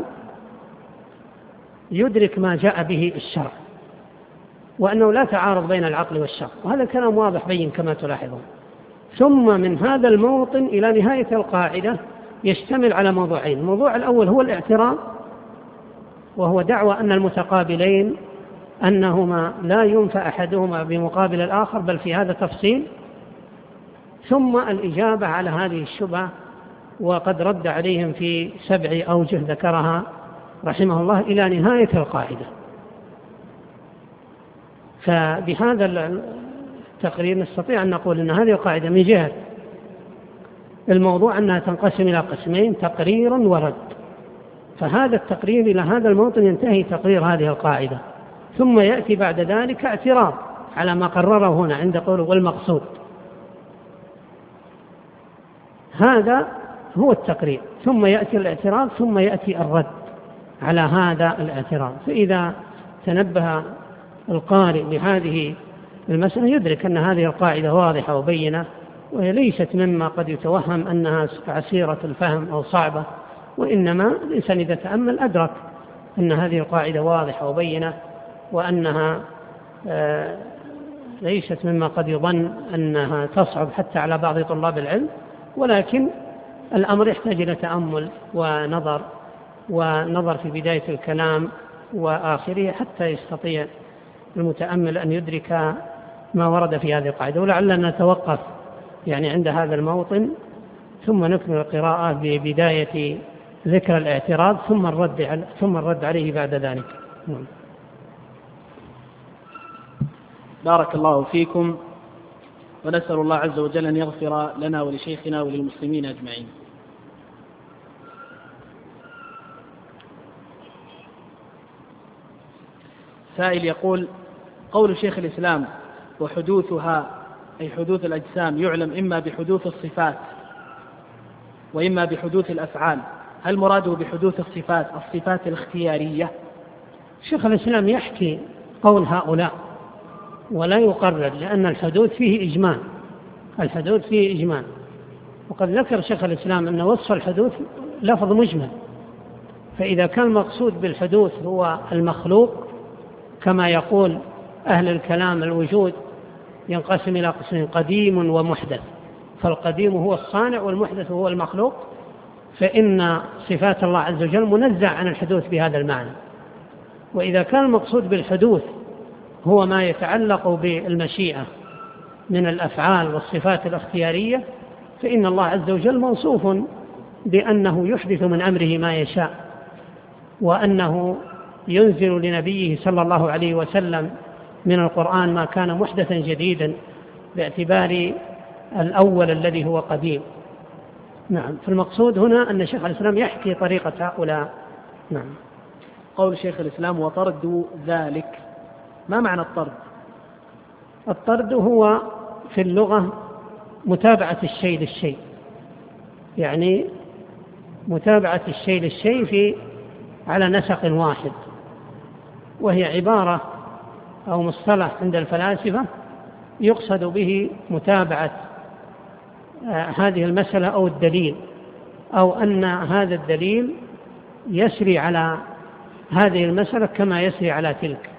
يدرك ما جاء به الشرع، وأنه لا تعارض بين العقل والشرع، وهذا كلام واضح بين كما تلاحظون. ثم من هذا الموطن إلى نهاية القاعدة يشتمل على موضوعين. الموضوع الأول هو الاعتراض، وهو دعوى أن المتقابلين أنهما لا ينفى أحدهما بمقابل الآخر، بل في هذا تفصيل. ثم الإجابة على هذه الشبهة، وقد رد عليهم في سبع أوجه ذكرها رحمه الله إلى نهاية القاعدة. فبهذا التقرير نستطيع أن نقول أن هذه القاعدة من جهة الموضوع أنها تنقسم إلى قسمين: تقرير ورد. فهذا التقرير إلى هذا الموطن ينتهي تقرير هذه القاعدة، ثم يأتي بعد ذلك اعتراض على ما قرره هنا عند قوله والمقصود. هذا هو التقرير، ثم يأتي الاعتراض، ثم يأتي الرد على هذا الاعتراض. فإذا تنبه القارئ لهذه المسألة يدرك أن هذه القاعدة واضحة وبينة، وهي ليست مما قد يتوهم أنها عسيرة الفهم أو صعبة، وإنما الإنسان إذا تأمل أدرك أن هذه القاعدة واضحة وبينة، وأنها ليست مما قد يظن أنها تصعب حتى على بعض طلاب العلم، ولكن الأمر يحتاج إلى تأمل ونظر ونظر في بداية الكلام وآخره حتى يستطيع المتأمل أن يدرك ما ورد في هذه القاعدة. ولعلنا نتوقف يعني عند هذا الموطن، ثم نكمل القراءة ببداية ذكر الاعتراض ثم الرد ثم الرد عليه بعد ذلك. بارك الله فيكم، ونسأل الله عز وجل أن يغفر لنا ولشيخنا وللمسلمين أجمعين. سائل يقول: قول شيخ الإسلام وحدوثها أي حدوث الأجسام يعلم إما بحدوث الصفات وإما بحدوث الأفعال، هل مراده بحدوث الصفات الصفات الاختيارية؟ شيخ الإسلام يحكي قول هؤلاء ولا يقرر، لأن الحدوث فيه إجمال، الحدوث فيه إجمال. وقد ذكر شيخ الإسلام أن وصف الحدوث لفظ مجمل، فإذا كان المقصود بالحدوث هو المخلوق كما يقول أهل الكلام الوجود ينقسم إلى قسمين: قديم ومحدث، فالقديم هو الصانع والمحدث هو المخلوق، فإن صفات الله عز وجل منزع عن الحدوث بهذا المعنى. وإذا كان المقصود بالحدوث هو ما يتعلق بالمشيئة من الأفعال والصفات الاختيارية، فإن الله عز وجل موصوف بأنه يحدث من أمره ما يشاء، وأنه ينزل لنبيه صلى الله عليه وسلم من القرآن ما كان محدثا جديدا باعتبار الأول الذي هو قديم. نعم، فالمقصود هنا أن شيخ الإسلام يحكي طريقة هؤلاء. نعم. قول شيخ الإسلام وطرد ذلك، ما معنى الطرد؟ الطرد هو في اللغة متابعة الشيء للشيء، يعني متابعة الشيء للشيء في على نسق واحد، وهي عبارة أو مصطلح عند الفلاسفة يقصد به متابعة هذه المسألة أو الدليل، أو أن هذا الدليل يسري على هذه المسألة كما يسري على تلك.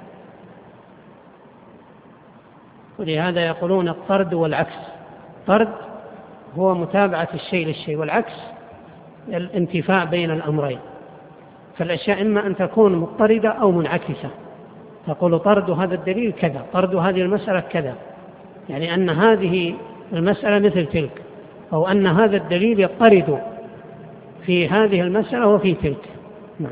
ولهذا يقولون الطرد والعكس. الطرد هو متابعة الشيء للشيء، والعكس الانتفاء بين الأمرين. فالأشياء إما أن تكون مضطردة أو منعكسة. تقول طرد هذا الدليل كذا، طرد هذه المسألة كذا، يعني أن هذه المسألة مثل تلك، أو أن هذا الدليل يضطرد في هذه المسألة وفي تلك. نعم.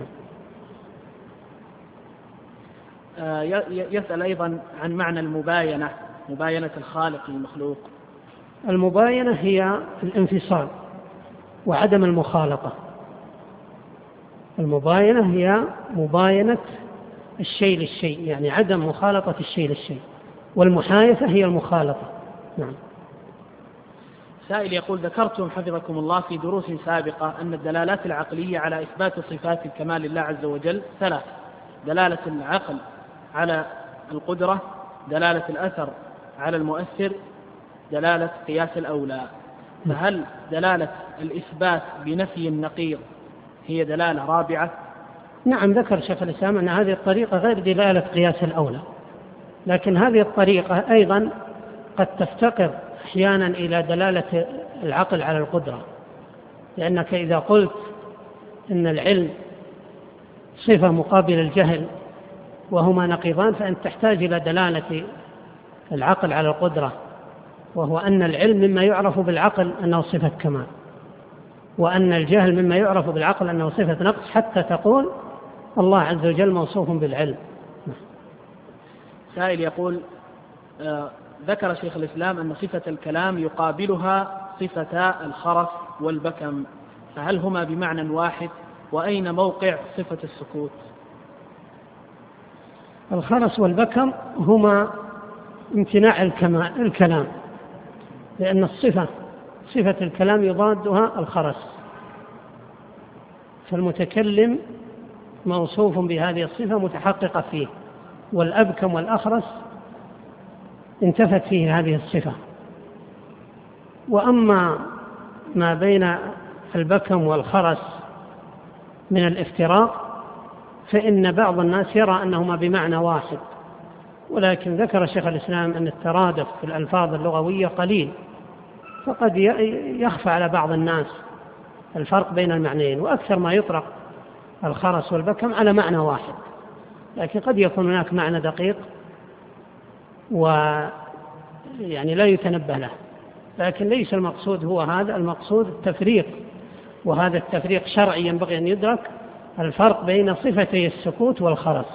يسأل أيضا عن معنى المباينة، مباينة الخالق للمخلوق. المباينة هي الانفصال وعدم المخالطة. المباينة هي مباينة الشيء للشيء، يعني عدم مخالطة الشيء للشيء، والمحايثة هي المخالطة. نعم. سائل يقول: ذكرتم حفظكم الله في دروس سابقة أن الدلالات العقلية على إثبات صفات الكمال لله عز وجل ثلاث: دلالة العقل على القدرة، دلالة الأثر على المؤثر، دلالة قياس الأولى. فهل دلالة الإثبات بنفي النقيض هي دلالة رابعة؟ نعم، ذكر شيخ الإسلام أن هذه الطريقة غير دلالة قياس الأولى، لكن هذه الطريقة أيضا قد تفتقر أحيانا إلى دلالة العقل على القدرة، لأنك إذا قلت إن العلم صفة مقابل الجهل وهما نقيضان، فأنت تحتاج إلى دلالة العقل على القدرة، وهو أن العلم مما يعرف بالعقل أنه صفة كمال، وأن الجهل مما يعرف بالعقل أنه صفة نقص، حتى تقول الله عز وجل موصوف بالعلم. سائل يقول: آه ذكر شيخ الإسلام أن صفة الكلام يقابلها صفة الخرس والبكم، فهل هما بمعنى واحد؟ وأين موقع صفة السكوت؟ الخرس والبكم هما امتناع الكلام، لأن الصفة صفة الكلام يضادها الخرس، فالمتكلم موصوف بهذه الصفة متحققة فيه، والأبكم والأخرس انتفت فيه هذه الصفة. وأما ما بين البكم والخرس من الافتراق فإن بعض الناس يرى أنهما بمعنى واحد، ولكن ذكر شيخ الإسلام أن الترادف في الألفاظ اللغوية قليل، فقد يخفى على بعض الناس الفرق بين المعنيين، وأكثر ما يطلق الخرس والبكم على معنى واحد، لكن قد يكون هناك معنى دقيق ويعني لا يتنبه له، لكن ليس المقصود هو هذا، المقصود التفريق، وهذا التفريق شرعي ينبغي أن يدرك، الفرق بين صفتي السكوت والخرس.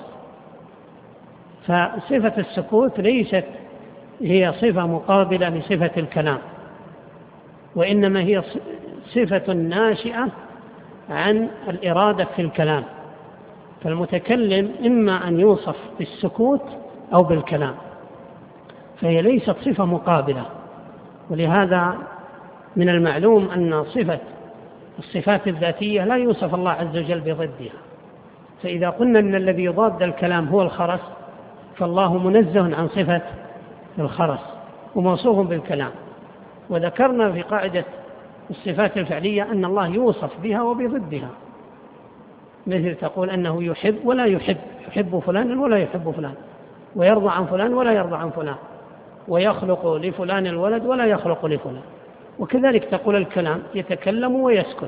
فصفة السكوت ليست هي صفة مقابلة لصفة الكلام، وإنما هي صفة ناشئة عن الإرادة في الكلام، فالمتكلم إما أن يوصف بالسكوت أو بالكلام، فهي ليست صفة مقابلة. ولهذا من المعلوم أن صفة الصفات الذاتية لا يوصف الله عز وجل بضدها، فإذا قلنا أن الذي يضاد الكلام هو الخرس، فالله منزه عن صفة الخرس وموصوف بالكلام. وذكرنا في قاعدة الصفات الفعلية أن الله يوصف بها وبضدها، مثل تقول أنه يحب ولا يحب، يحب فلان ولا يحب فلان، ويرضى عن فلان ولا يرضى عن فلان، ويخلق لفلان الولد ولا يخلق لفلان. وكذلك تقول الكلام يتكلم ويسكت،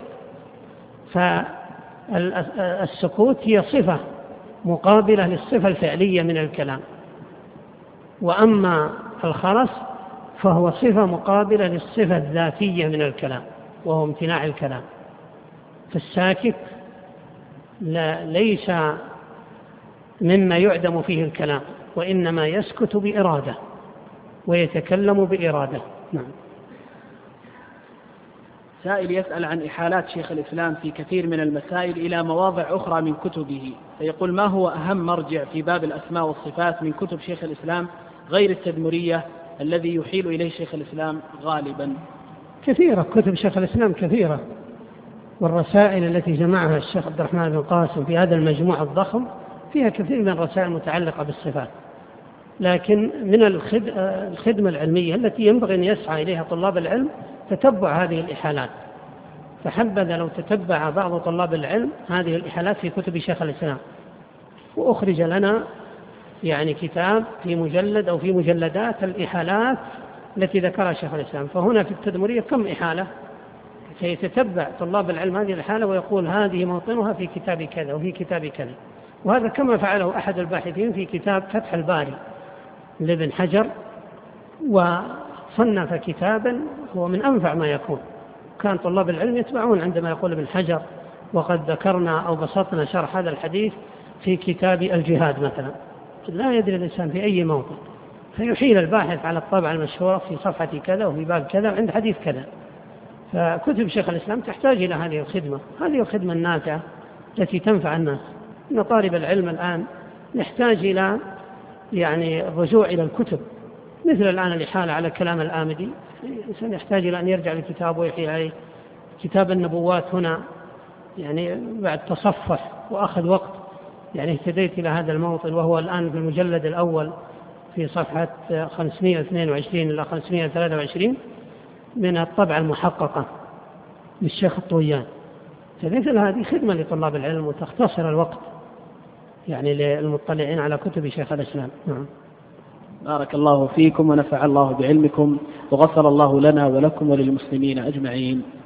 فالسكوت هي صفة مقابلة للصفة الفعلية من الكلام، وأما الخرس فهو صفة مقابلة للصفة الذاتية من الكلام، وهو امتناع الكلام. فالساكت لا ليس مما يعدم فيه الكلام، وإنما يسكت بإرادة ويتكلم بإرادة. نعم. سائل يسأل عن إحالات شيخ الإسلام في كثير من المسائل إلى مواضع أخرى من كتبه، فيقول: ما هو أهم مرجع في باب الأسماء والصفات من كتب شيخ الإسلام غير التدمرية الذي يحيل إليه شيخ الإسلام غالبا؟ كثيرة، كتب شيخ الإسلام كثيرة، والرسائل التي جمعها الشيخ عبد الرحمن بن قاسم في هذا المجموع الضخم فيها كثير من الرسائل المتعلقة بالصفات، لكن من الخدمة العلمية التي ينبغي أن يسعى إليها طلاب العلم تتبع هذه الإحالات. فحبذا لو تتبع بعض طلاب العلم هذه الإحالات في كتب شيخ الإسلام، وأخرج لنا يعني كتاب في مجلد أو في مجلدات الإحالات التي ذكرها شيخ الإسلام. فهنا في التدمرية كم إحالة، سيتتبع طلاب العلم هذه الإحالة ويقول هذه موطنها في كتاب كذا وفي كتاب كذا. وهذا كما فعله أحد الباحثين في كتاب فتح الباري لابن حجر، وصنف كتابا هو من أنفع ما يكون. كان طلاب العلم يتبعون عندما يقول ابن حجر وقد ذكرنا أو بسطنا شرح هذا الحديث في كتاب الجهاد مثلا، لا يدري الإنسان في أي موطن، فيحيل الباحث على الطبعة المشهورة في صفحة كذا وفي باب كذا وعند حديث كذا. فكتب شيخ الإسلام تحتاج إلى هذه الخدمة، هذه الخدمة النافعة التي تنفع الناس. إن طالب العلم الآن يحتاج إلى يعني الرجوع إلى الكتب، مثل الآن الإحالة على كلام الآمدي، الإنسان يحتاج إلى أن يرجع لكتاب ويحيل عليه. كتاب النبوات هنا يعني بعد تصفح وأخذ وقت يعني اهتديت إلى هذا الموطن، وهو الآن في المجلد الأول في صفحة خمسمائة واثنين وعشرين إلى خمسمائة وثلاثة وعشرين من الطبعة المحققة للشيخ الطويان. فمثل هذه خدمة لطلاب العلم وتختصر الوقت يعني للمطلعين على كتب شيخ الإسلام. نعم. بارك الله فيكم ونفع الله بعلمكم وغفر الله لنا ولكم وللمسلمين أجمعين.